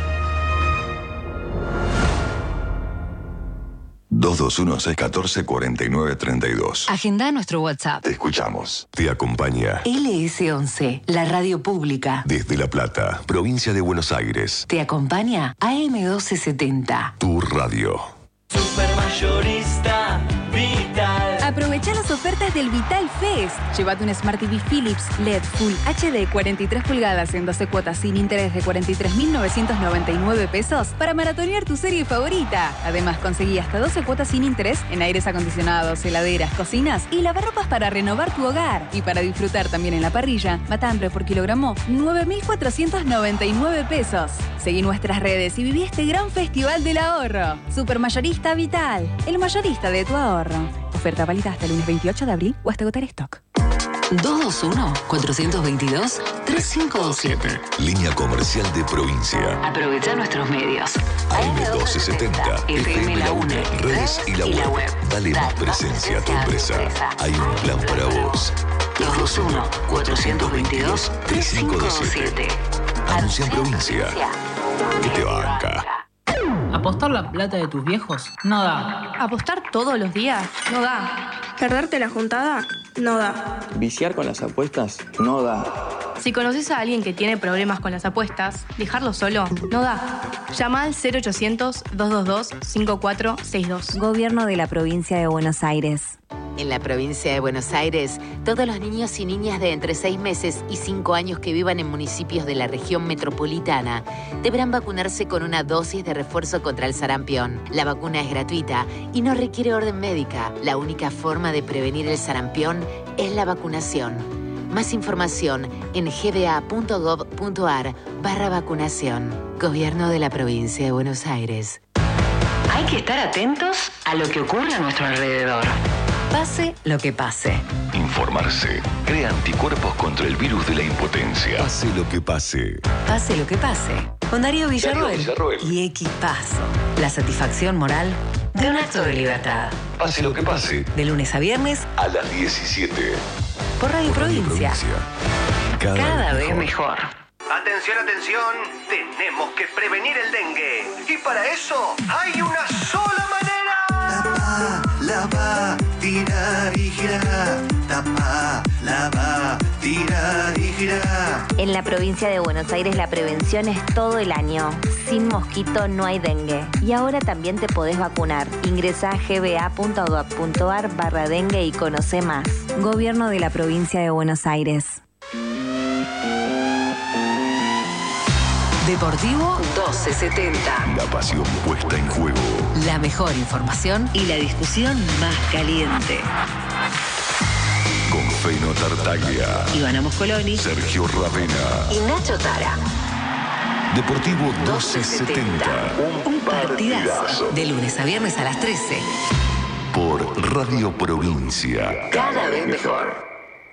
221-614-4932. Agenda nuestro WhatsApp. Te escuchamos. Te acompaña LS11, la radio pública. desde La Plata, provincia de Buenos Aires. Te acompaña AM1270. Tu radio. Supermayorista Vital. Aprovecha las ofertas del Vital Fest. Llévate un Smart TV Philips LED Full HD 43 pulgadas en 12 cuotas sin interés de 43.999 pesos para maratonear tu serie favorita. Además, conseguí hasta 12 cuotas sin interés en aires acondicionados, heladeras, cocinas y lavarropas para renovar tu hogar. Y para disfrutar también en la parrilla, matambre por kilogramo, 9.499 pesos. Seguí nuestras redes y viví este gran festival del ahorro. Supermayorista Vital, el mayorista de tu ahorro. Oferta válida hasta el lunes 28 de abril o hasta agotar stock. 221-422-3527. Línea comercial de provincia. Aprovecha nuestros medios. AM1270, FM La UNE, redes y la web. Dale más presencia a tu empresa. Hay un plan para vos. 221-422-3527. Anuncia en provincia. Que te banca. ¿Apostar la plata de tus viejos? No da. ¿Apostar todos los días? No da. ¿Perderte la juntada? No da. ¿Viciar con las apuestas? No da. Si conoces a alguien que tiene problemas con las apuestas, dejarlo solo no da. Llama al 0800-222-5462. Gobierno de la provincia de Buenos Aires. En la provincia de Buenos Aires, todos los niños y niñas de entre 6 meses y 5 años que vivan en municipios de la región metropolitana deberán vacunarse con una dosis de refuerzo contra el sarampión. La vacuna es gratuita y no requiere orden médica. La única forma de prevenir el sarampión es la vacunación. Más información en gba.gov.ar/vacunación. Gobierno de la provincia de Buenos Aires. Hay que estar atentos a lo que ocurre a nuestro alrededor. Pase lo que pase. Informarse. Crea anticuerpos contra el virus de la impotencia. Pase lo que pase. Pase lo que pase. Con Darío Villarroel. Y Equipazo. La satisfacción moral de un acto de libertad. Pase lo que pase. De lunes a viernes a las 17. Por Radio Provincia. Cada vez mejor. Atención, atención, tenemos que prevenir el dengue. Y para eso hay una sola manera. Tapa, lava, tirar y girar. Tapa, lava, tirar y girar. En la provincia de Buenos Aires la prevención es todo el año. Sin mosquito no hay dengue. Y ahora también te podés vacunar. Ingresa a gba.gov.ar/dengue y conoce más. Gobierno de la provincia de Buenos Aires. Deportivo 1270. La pasión puesta en juego. La mejor información y la discusión más caliente. Con Feno Tartaglia, Ivana Moscoloni, Sergio Ravena y Nacho Tara. Deportivo 1270. Un partidazo. De lunes a viernes a las 13. Por Radio Provincia. Cada vez mejor.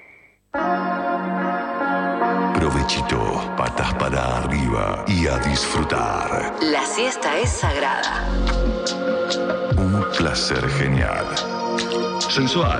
Provechito, patas para arriba y a disfrutar. La siesta es sagrada. Un placer genial. Sensual.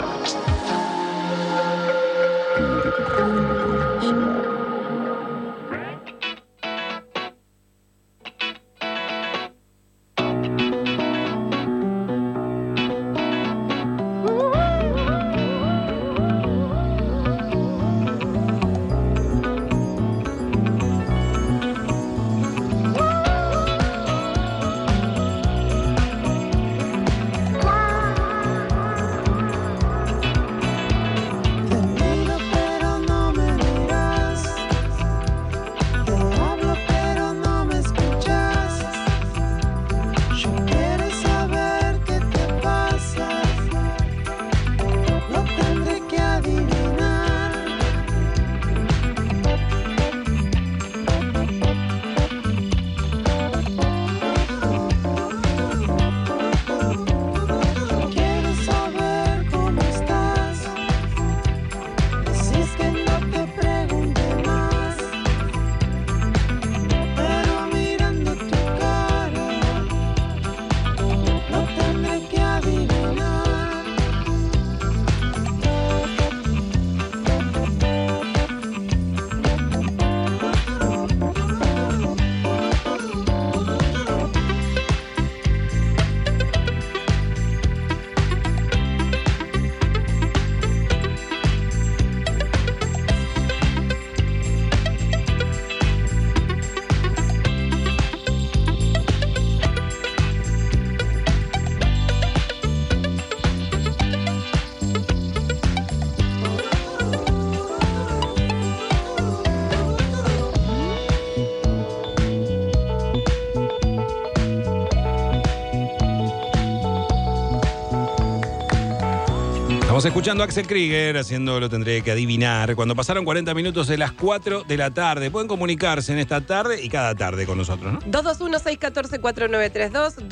Estamos escuchando a Axel Krieger haciendo Lo Tendré que Adivinar. Cuando pasaron 40 minutos de las 4 de la tarde. Pueden comunicarse en esta tarde y cada tarde con nosotros, ¿no? 221-614-4932,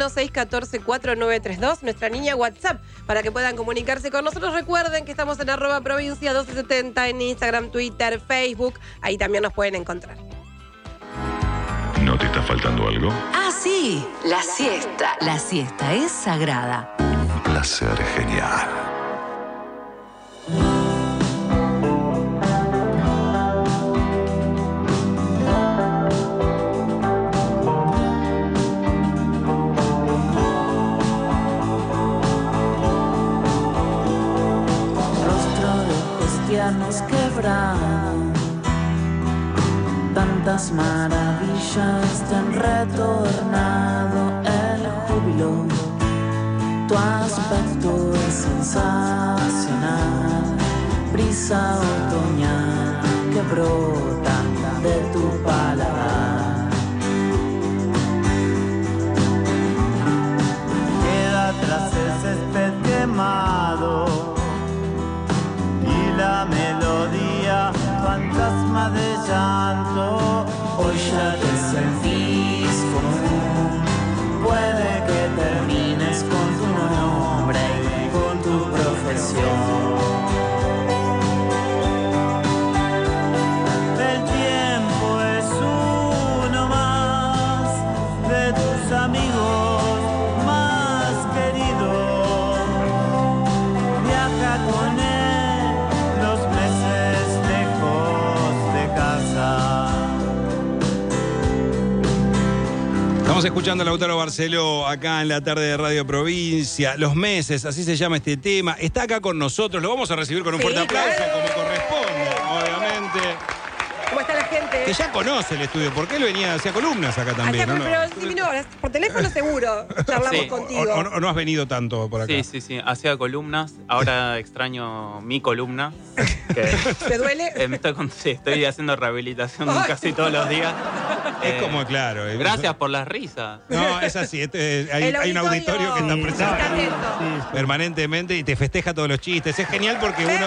221-614-4932, nuestra línea WhatsApp, para que puedan comunicarse con nosotros. Recuerden que estamos en @provincia 1270 en Instagram, Twitter, Facebook. Ahí también nos pueden encontrar. ¿No te está faltando algo? Ah, sí, la siesta. La siesta es sagrada. Un placer genial. Nos quebran, tantas maravillas te han retornado el júbilo, tu aspecto es sensato. brisa otoñal que brota de tu paladar. Queda tras el césped quemado y la melodía fantasma de llanto. Hoy ya te sentís común, puede que termines con tu nombre y con tu profesión. El tiempo es uno más de tus amigos más queridos. Viaja con él los meses lejos de casa. Estamos escuchando a Lautaro Barceló acá en la tarde de Radio Provincia. Los meses, así se llama este tema. Está acá con nosotros, lo vamos a recibir con un fuerte aplauso, como corresponde, obviamente. ¿Cómo está la gente? Que ya conoce el estudio, porque él venía, hacía columnas acá también, ¿no? Pero si vino por teléfono seguro, charlamos contigo. O no has venido tanto por acá. Sí, hacía columnas, ahora extraño mi columna. ¿Te duele? Estoy haciendo rehabilitación casi todos los días. Es como, claro. Gracias por las risas. No, es así. Hay un auditorio que está presente permanentemente y te festeja todos los chistes. Es genial porque uno...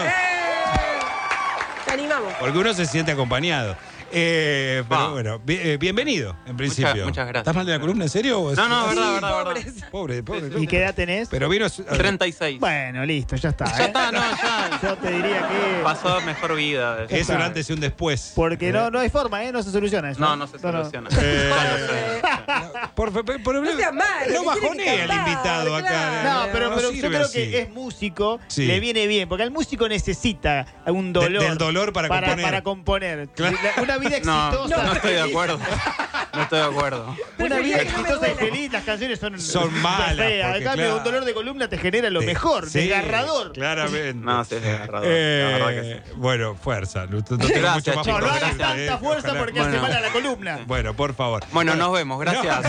Te animamos. Porque uno se siente acompañado. Pero bueno, bienvenido, en principio. Muchas gracias. ¿Estás mal de la columna, en serio? No, verdad. Pobre. ¿Y qué edad tenés? Pero vino... 36. Bueno, listo, ya está. Ya está, ya. Yo te diría que... Pasó mejor vida. Es un antes y un después. Porque no hay forma, no se soluciona eso. No se soluciona. No seas mal. No bajonea el invitado acá. No, pero yo creo que es músico, le viene bien, porque el músico necesita un dolor. Del dolor para componer. Claro. Una vida exitosa. No estoy de acuerdo. No estoy de acuerdo. Una vida exitosa y feliz, las canciones son malas. Feas. En cambio, un dolor de columna te genera lo mejor, desgarrador. Claramente. No, sí, es desgarrador. La verdad que sí. Bueno, fuerza. No gracias, no hagas tanta fuerza porque hace mal a la columna. Bueno, por favor. Bueno, nos vemos. Gracias.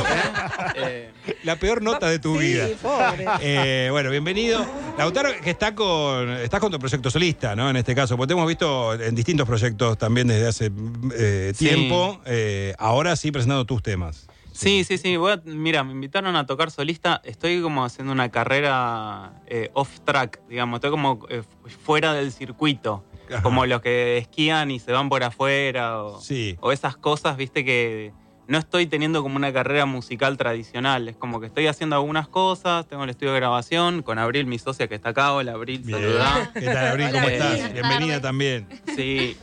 La peor nota de tu vida. Pobre. Bueno, bienvenido. Lautaro, que estás con tu proyecto solista, ¿no? En este caso, porque te hemos visto en distintos proyectos también desde hace tiempo. Ahora sí presentando tus temas. Sí. Mira, me invitaron a tocar solista. Estoy como haciendo una carrera off-track, digamos. Estoy como fuera del circuito. Ajá. Como los que esquían y se van por afuera. O esas cosas, viste, que no estoy teniendo como una carrera musical tradicional. Es como que estoy haciendo algunas cosas. Tengo el estudio de grabación con Abril, mi socia que está acá. Hola, Abril, saludá. ¿Qué tal, Abril? ¿Cómo estás? Bienvenida también. Sí,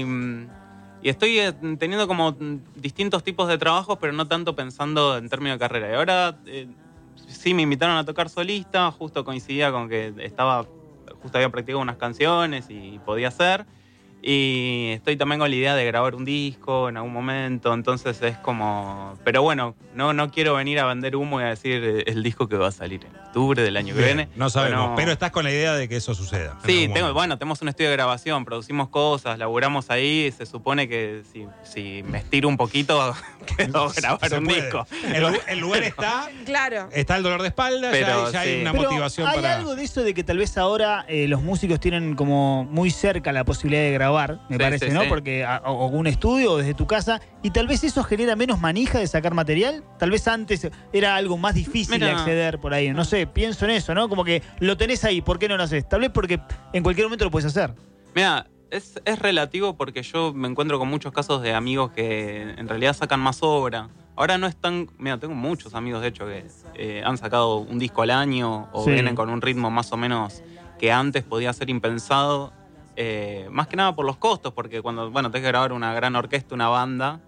y estoy teniendo como distintos tipos de trabajos, pero no tanto pensando en términos de carrera. Y ahora sí me invitaron a tocar solista, justo coincidía con que justo había practicado unas canciones y podía hacer. Y estoy también con la idea de grabar un disco en algún momento, entonces es como... Pero bueno, no quiero venir a vender humo y a decir el disco que va a salir en octubre del año que viene. No sabemos, pero estás con la idea de que eso suceda. Sí, tenemos un estudio de grabación, producimos cosas, laburamos ahí, se supone que si me estiro un poquito, quiero grabar un disco. El lugar está... Claro. Está el dolor de espalda, pero ya hay una motivación hay para... Hay algo de eso de que tal vez ahora los músicos tienen como muy cerca la posibilidad de grabar, me parece, ¿no? Sí. Porque o un estudio o desde tu casa, y tal vez eso genera menos manija de sacar material. Tal vez antes era algo más difícil de acceder por ahí. No sé, pienso en eso, ¿no? Como que lo tenés ahí, ¿por qué no lo haces? Tal vez porque en cualquier momento lo puedes hacer. Mira, es relativo porque yo me encuentro con muchos casos de amigos que en realidad sacan más obra. Ahora no están... Mira, tengo muchos amigos, de hecho, que han sacado un disco al año o vienen con un ritmo más o menos que antes podía ser impensado. Más que nada por los costos, porque cuando tenés que grabar una gran orquesta, una banda,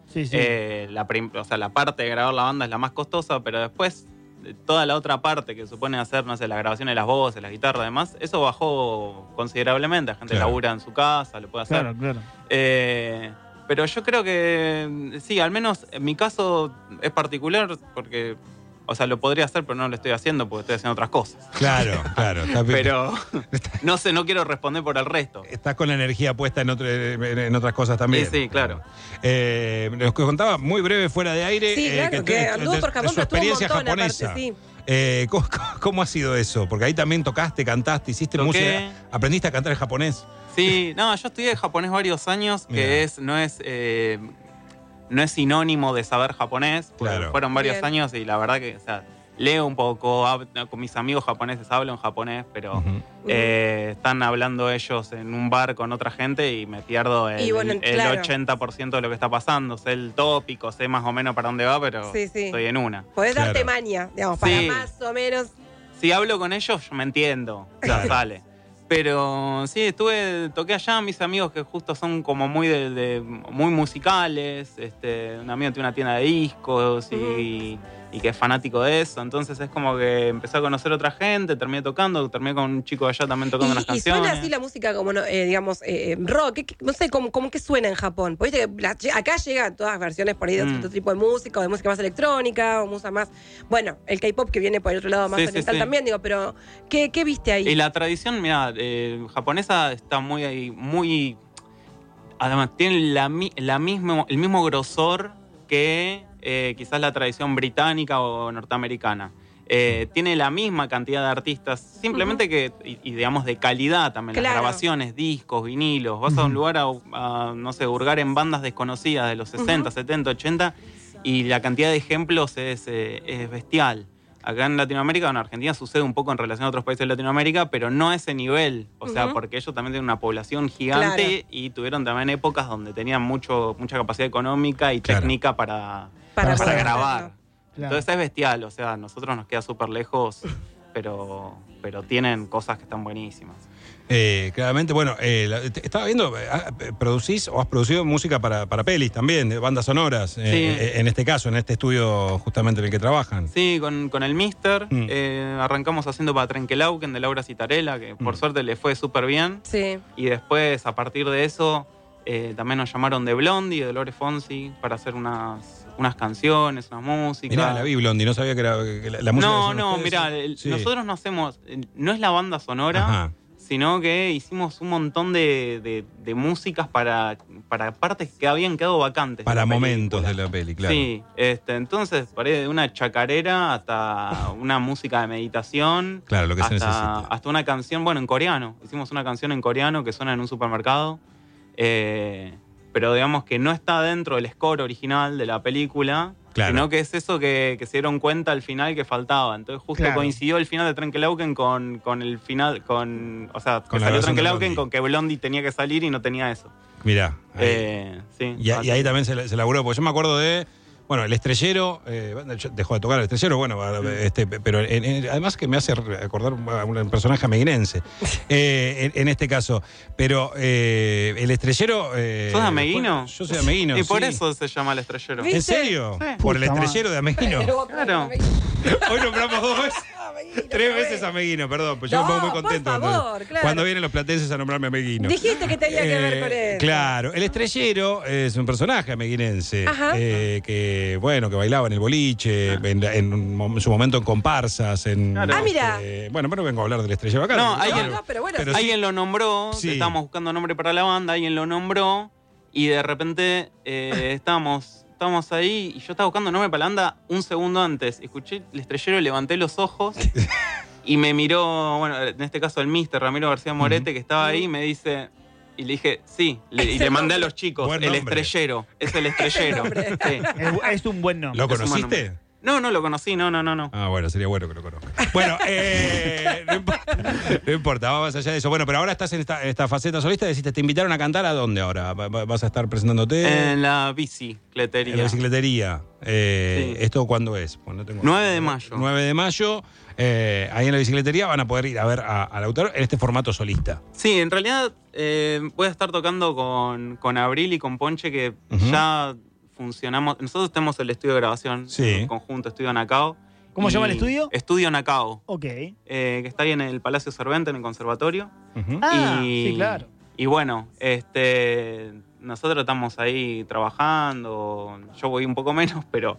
la parte de grabar la banda es la más costosa, pero después toda la otra parte que supone hacer, no sé, la grabación de las voces, las guitarras, además, eso bajó considerablemente. La gente labura en su casa, lo puede hacer. Claro. Pero yo creo que sí, al menos en mi caso es particular porque... O sea, lo podría hacer, pero no lo estoy haciendo porque estoy haciendo otras cosas. Claro. Pero no quiero responder por el resto. Estás con la energía puesta en otras cosas también. Sí, claro. Lo que contaba muy breve fuera de aire. Sí, claro, que anduvo por Japón, su experiencia estuvo un montón, japonesa. Aparte, sí. ¿Cómo ha sido eso? Porque ahí también tocaste, cantaste, hiciste música. ¿Aprendiste a cantar en japonés? Sí, no, yo estudié japonés varios años, que no es sinónimo de saber japonés. Claro. Fueron varios Bien. años y la verdad que, o sea, leo un poco, con mis amigos japoneses hablo en japonés, pero están hablando ellos en un bar con otra gente y me pierdo el 80% de lo que está pasando. Sé el tópico, sé más o menos para dónde va, pero estoy en una. Podés darte maña, digamos, para más o menos. Si hablo con ellos, yo me entiendo, ya sale. Pero sí, toqué allá, mis amigos que justo son como muy muy musicales, un amigo tiene una tienda de discos y que es fanático de eso, entonces es como que empecé a conocer otra gente, terminé con un chico de allá también tocando unas canciones. ¿Y suena así la música como, digamos, rock? No sé, ¿cómo que suena en Japón? Porque viste que acá llegan todas versiones por ahí de otro tipo de música, o de música más electrónica, o música más... Bueno, el K-pop que viene por el otro lado más oriental también, digo, pero ¿qué viste ahí? Y la tradición, mira, japonesa está muy... Además, tiene el mismo grosor que quizás la tradición británica o norteamericana. Tiene la misma cantidad de artistas, simplemente que, y digamos, de calidad también. Las grabaciones, discos, vinilos. Vas a un lugar a, no sé, hurgar en bandas desconocidas de los 60, 70, 80, y la cantidad de ejemplos es bestial. Acá en Latinoamérica, en Argentina sucede un poco en relación a otros países de Latinoamérica, pero no a ese nivel. O sea, porque ellos también tienen una población gigante y tuvieron también épocas donde tenían mucha capacidad económica y técnica para grabar. Entonces es bestial, o sea, a nosotros nos queda súper lejos, pero tienen cosas que están buenísimas. Claramente, bueno, estaba viendo, producís o has producido música para pelis también, de bandas sonoras, en este caso, en este estudio justamente en el que trabajan. Sí, con el Mister, arrancamos haciendo para Trenkelauken de Laura Citarella, que por suerte le fue súper bien. Sí. Y después, a partir de eso, también nos llamaron de Blondie, de Lore Fonsi, para hacer unas canciones, unas músicas. Mirá, la vi Blondie, no sabía que era la música. No, mirá, nosotros no hacemos, no es la banda sonora, sino que hicimos un montón de músicas para partes que habían quedado vacantes. Para momentos de la peli, claro. Sí, entonces, de una chacarera hasta una música de meditación. Claro, lo que se necesita. Hasta una canción, en coreano. Hicimos una canción en coreano que suena en un supermercado. Pero digamos que no está dentro del score original de la película, sino que es eso que se dieron cuenta al final que faltaba. Entonces justo coincidió el final de Trenkelauken con el final, o sea, que salió Trenkelauken con que Blondie tenía que salir y no tenía eso. Mirá. Sí, y ahí también se laburó, porque yo me acuerdo de... Bueno, El Estrellero, dejó de tocar El Estrellero, pero además que me hace acordar a un personaje ameguinense, en este caso. Pero El Estrellero... ¿Sos ameguino? Yo soy ameguino, y por eso se llama El Estrellero. ¿En serio? Sí. ¿Por El Estrellero de Ameguino? Claro. Hoy nombramos 2 veces. 3 veces ameguino, perdón, pues yo me pongo muy contento. Por favor, claro. Cuando vienen los platenses a nombrarme ameguino. Dijiste que tenía que ver con eso. Claro, El Estrellero es un personaje ameguinense que bailaba en el boliche, en su momento en comparsas. Mira. Bueno, pero vengo a hablar del Estrellero acá. No, pero bueno. Pero alguien lo nombró, estábamos buscando nombre para la banda, alguien lo nombró y de repente estábamos ahí y yo estaba buscando nombre para la banda un segundo antes. Escuché El Estrellero, levanté los ojos y me miró, en este caso el Mister Ramiro García Morete, que estaba ahí, me dice... Y le dije, sí, y le mandé a los chicos, El Estrellero, es El Estrellero. Sí. Es un buen nombre. ¿Lo conociste? No lo conocí, no. Ah, bueno, sería bueno que lo conozca. Bueno, no importa, va más allá de eso. Bueno, pero ahora estás en esta faceta solista, deciste, ¿te invitaron a cantar a dónde ahora? ¿Vas a estar presentándote? En la bicicletería. En la bicicletería. Sí. ¿Esto cuándo es? 9 de mayo. 9 de mayo. Ahí en la bicicletería van a poder ir a ver al autor en este formato solista. Sí, en realidad voy a estar tocando con Abril y con Ponche, que ya funcionamos. Nosotros tenemos el estudio de grabación en conjunto, Estudio Nacao. ¿Cómo se llama el estudio? Estudio Nacao. Ok. Que está ahí en el Palacio Servente, en el conservatorio. Sí, claro. Y bueno, nosotros estamos ahí trabajando. Yo voy un poco menos, pero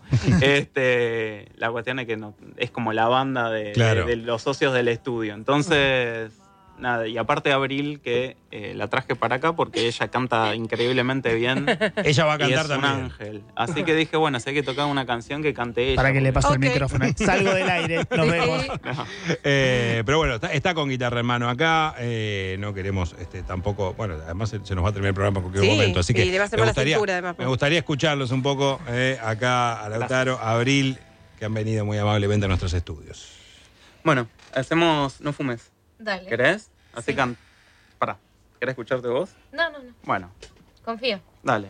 la cuestión es que es como la banda de los socios del estudio. Entonces, nada, y aparte Abril, que la traje para acá porque ella canta increíblemente bien. Ella va a cantar y es también. un ángel. Así que dije, bueno, si hay que tocar una canción que cante ella. Para que le pase el micrófono. Salgo del aire, nos vemos. No. Pero bueno, está con guitarra en mano acá. No queremos tampoco. Bueno, además se nos va a terminar el programa en cualquier momento. Así que le va a hacer la cintura, además. me gustaría escucharlos un poco acá a Lautaro, a Abril, que han venido muy amablemente a nuestros estudios. Bueno, hacemos No Fumes. Dale. ¿Querés? Así Sí. Pará, ¿querés escucharte vos? No. Bueno, Confío. dale.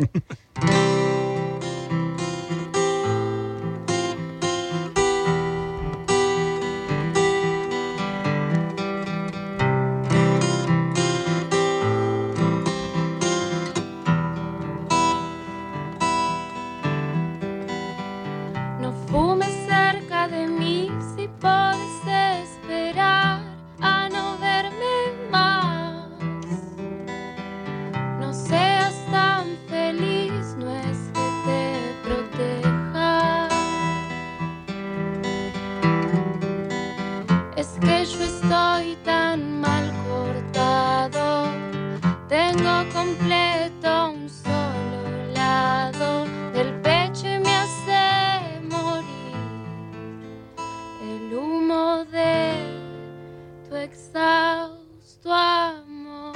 No fumes cerca de mí si puedes esperar a no verme más. No seas tan feliz, no es que te proteja. Es que yo estoy tan mal cortado. Tengo completo un solo lado del pecho y me hace morir el humo de tu exhausto amor.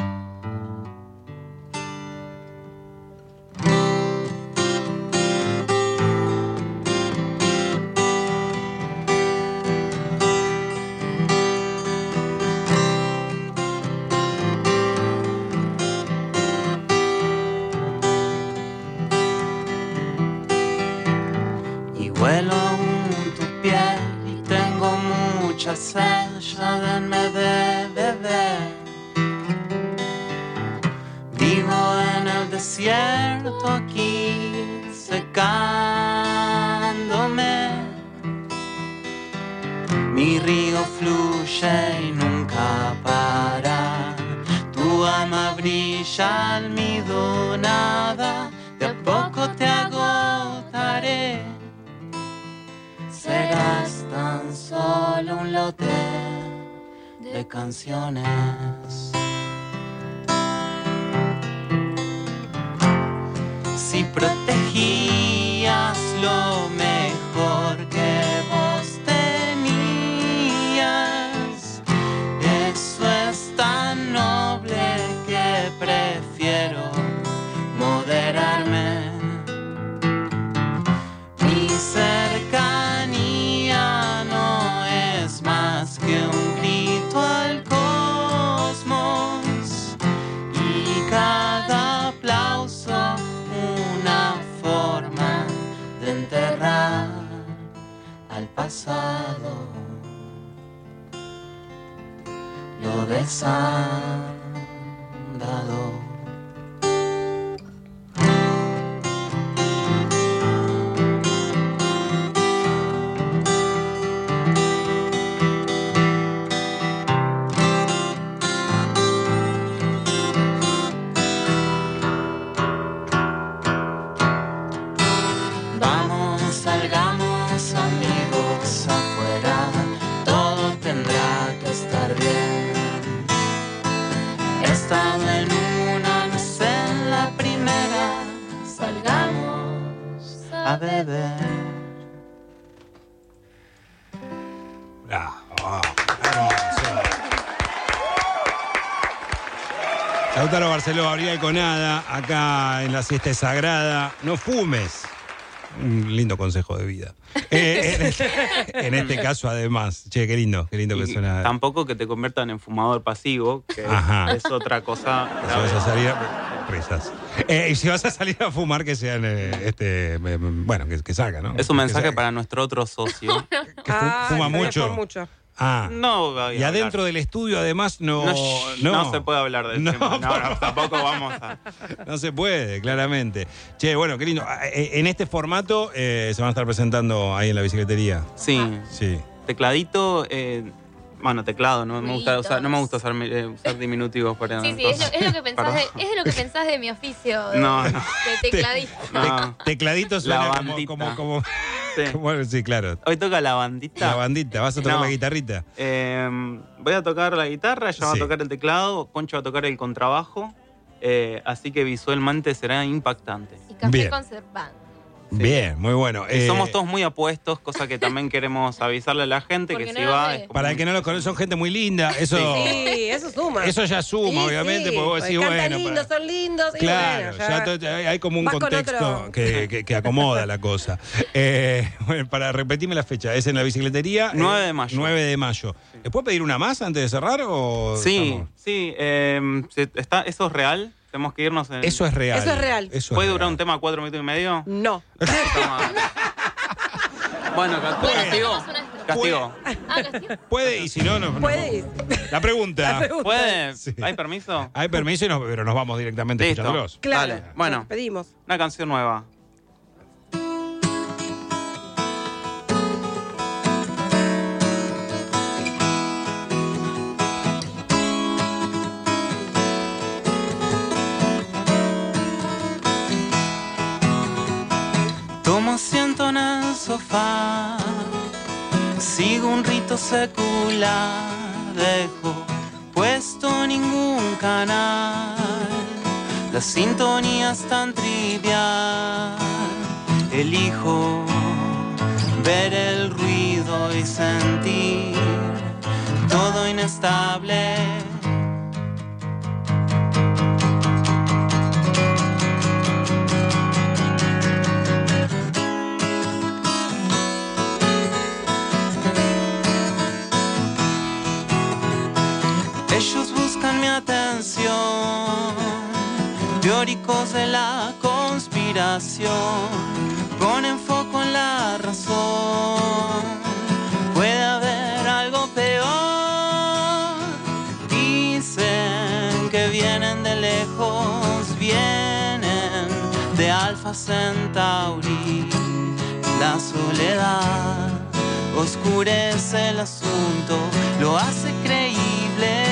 Y huelo aún tu piel y tengo mucha sed, ya denme de beber. Vivo en el desierto aquí, secándome. Mi río fluye y nunca para. Tu alma brilla almidonada, de a poco te agotaré. Serás tan solo un lote de canciones. Si protegías lo mejor que vos tenías, eso es tan noble que prefiero moderarme. Mi cercanía no es más que un grito al cosmos y cada aplauso una forma de enterrar al pasado lo desandado. Vamos, salgamos amigos afuera, todo tendrá que estar bien. He estado en una, no sé, en la primera, salgamos a beber. Lautaro Barceló, Abril Alconada, acá en La Siesta es Sagrada. No fumes. Un lindo consejo de vida. En este caso, además. Che, qué lindo que suena. Tampoco que te conviertan en fumador pasivo, que es otra cosa. Si vas a salir risas. Y si vas a salir a fumar, que sean, bueno, que salga, ¿no? Es un mensaje para nuestro otro socio. Que fuma mucho. No, y adentro del estudio, además, no se puede hablar del tema. No, tampoco vamos a. No se puede, claramente. Che, bueno, qué lindo. En este formato se van a estar presentando ahí en la bicicletería. Sí. Sí. Tecladito, bueno, teclado, no me gusta usar diminutivos para. Sí, es lo que pensás es lo que pensás de mi oficio de tecladista. Tecladito suena como Bueno, sí, claro. Hoy toca la bandita. La bandita, ¿vas a tocar la guitarrita? Voy a tocar la guitarra, ella va Sí. a tocar el teclado, Poncho va a tocar el contrabajo. Así que visualmente será impactante. Y café Bien. con Cerván. Bien, muy bueno. Y somos todos muy apuestos, cosa que también queremos avisarle a la gente Porque que no si lo va... ve. es como Para el que no los conoce, son gente muy linda. Eso, Sí, eso suma. eso ya suma, Sí, obviamente, sí, porque vos decís, cantan bueno. lindos, son lindos. y Claro, bueno, ya hay como un vas con contexto otro. que acomoda la cosa. Bueno, para repetirme la fecha, ¿es en la bicicletería? 9 de mayo. 9 de mayo. ¿Les puedo pedir una más antes de cerrar? O Sí, estamos? sí. ¿Eso es real? Tenemos que irnos en... Eso es real. Eso es real. Eso ¿Puede es durar real. un tema 4 minutos y medio? No. Bueno, castigo. Castigo. Puede, y si no, no. Puede ir. La pregunta. ¿Puede? Sí. ¿Hay permiso? Hay permiso, pero nos vamos directamente Listo. escuchándolos. Claro. Dale. Bueno. Nos pedimos. Una canción nueva. Tomo asiento en el sofá, sigo un rito secular, dejo puesto ningún canal, la sintonía es tan trivial, elijo ver el ruido y sentir todo inestable. Ellos buscan mi atención, teóricos de la conspiración, ponen foco en la razón. Puede haber algo peor. Dicen que vienen de lejos, vienen de Alfa Centauri. La soledad oscurece el asunto, lo hace creíble.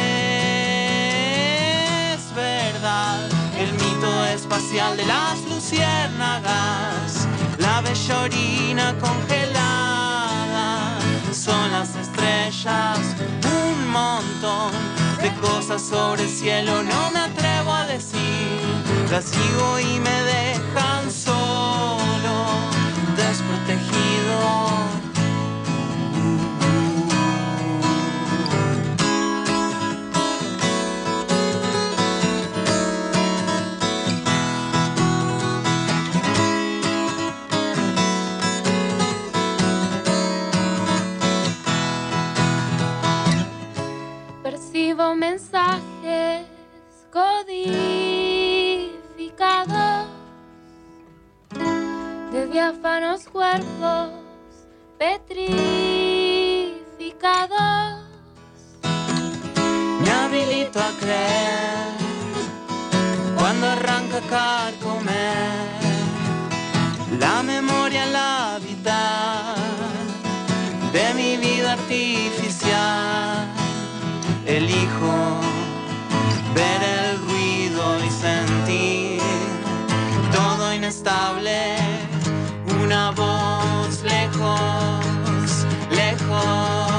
Es verdad, el mito espacial de las luciérnagas, la bella orina congelada, son las estrellas, un montón de cosas sobre el cielo, no me atrevo a decir, las sigo y me dejan solo, desprotegido. Percibo mensajes codificados de diáfanos cuerpos petrificados. Me habilito a creer cuando arranca a carcomer la memoria al habitar de mi vida artificial. Elijo ver el ruido y sentir todo inestable, una voz lejos.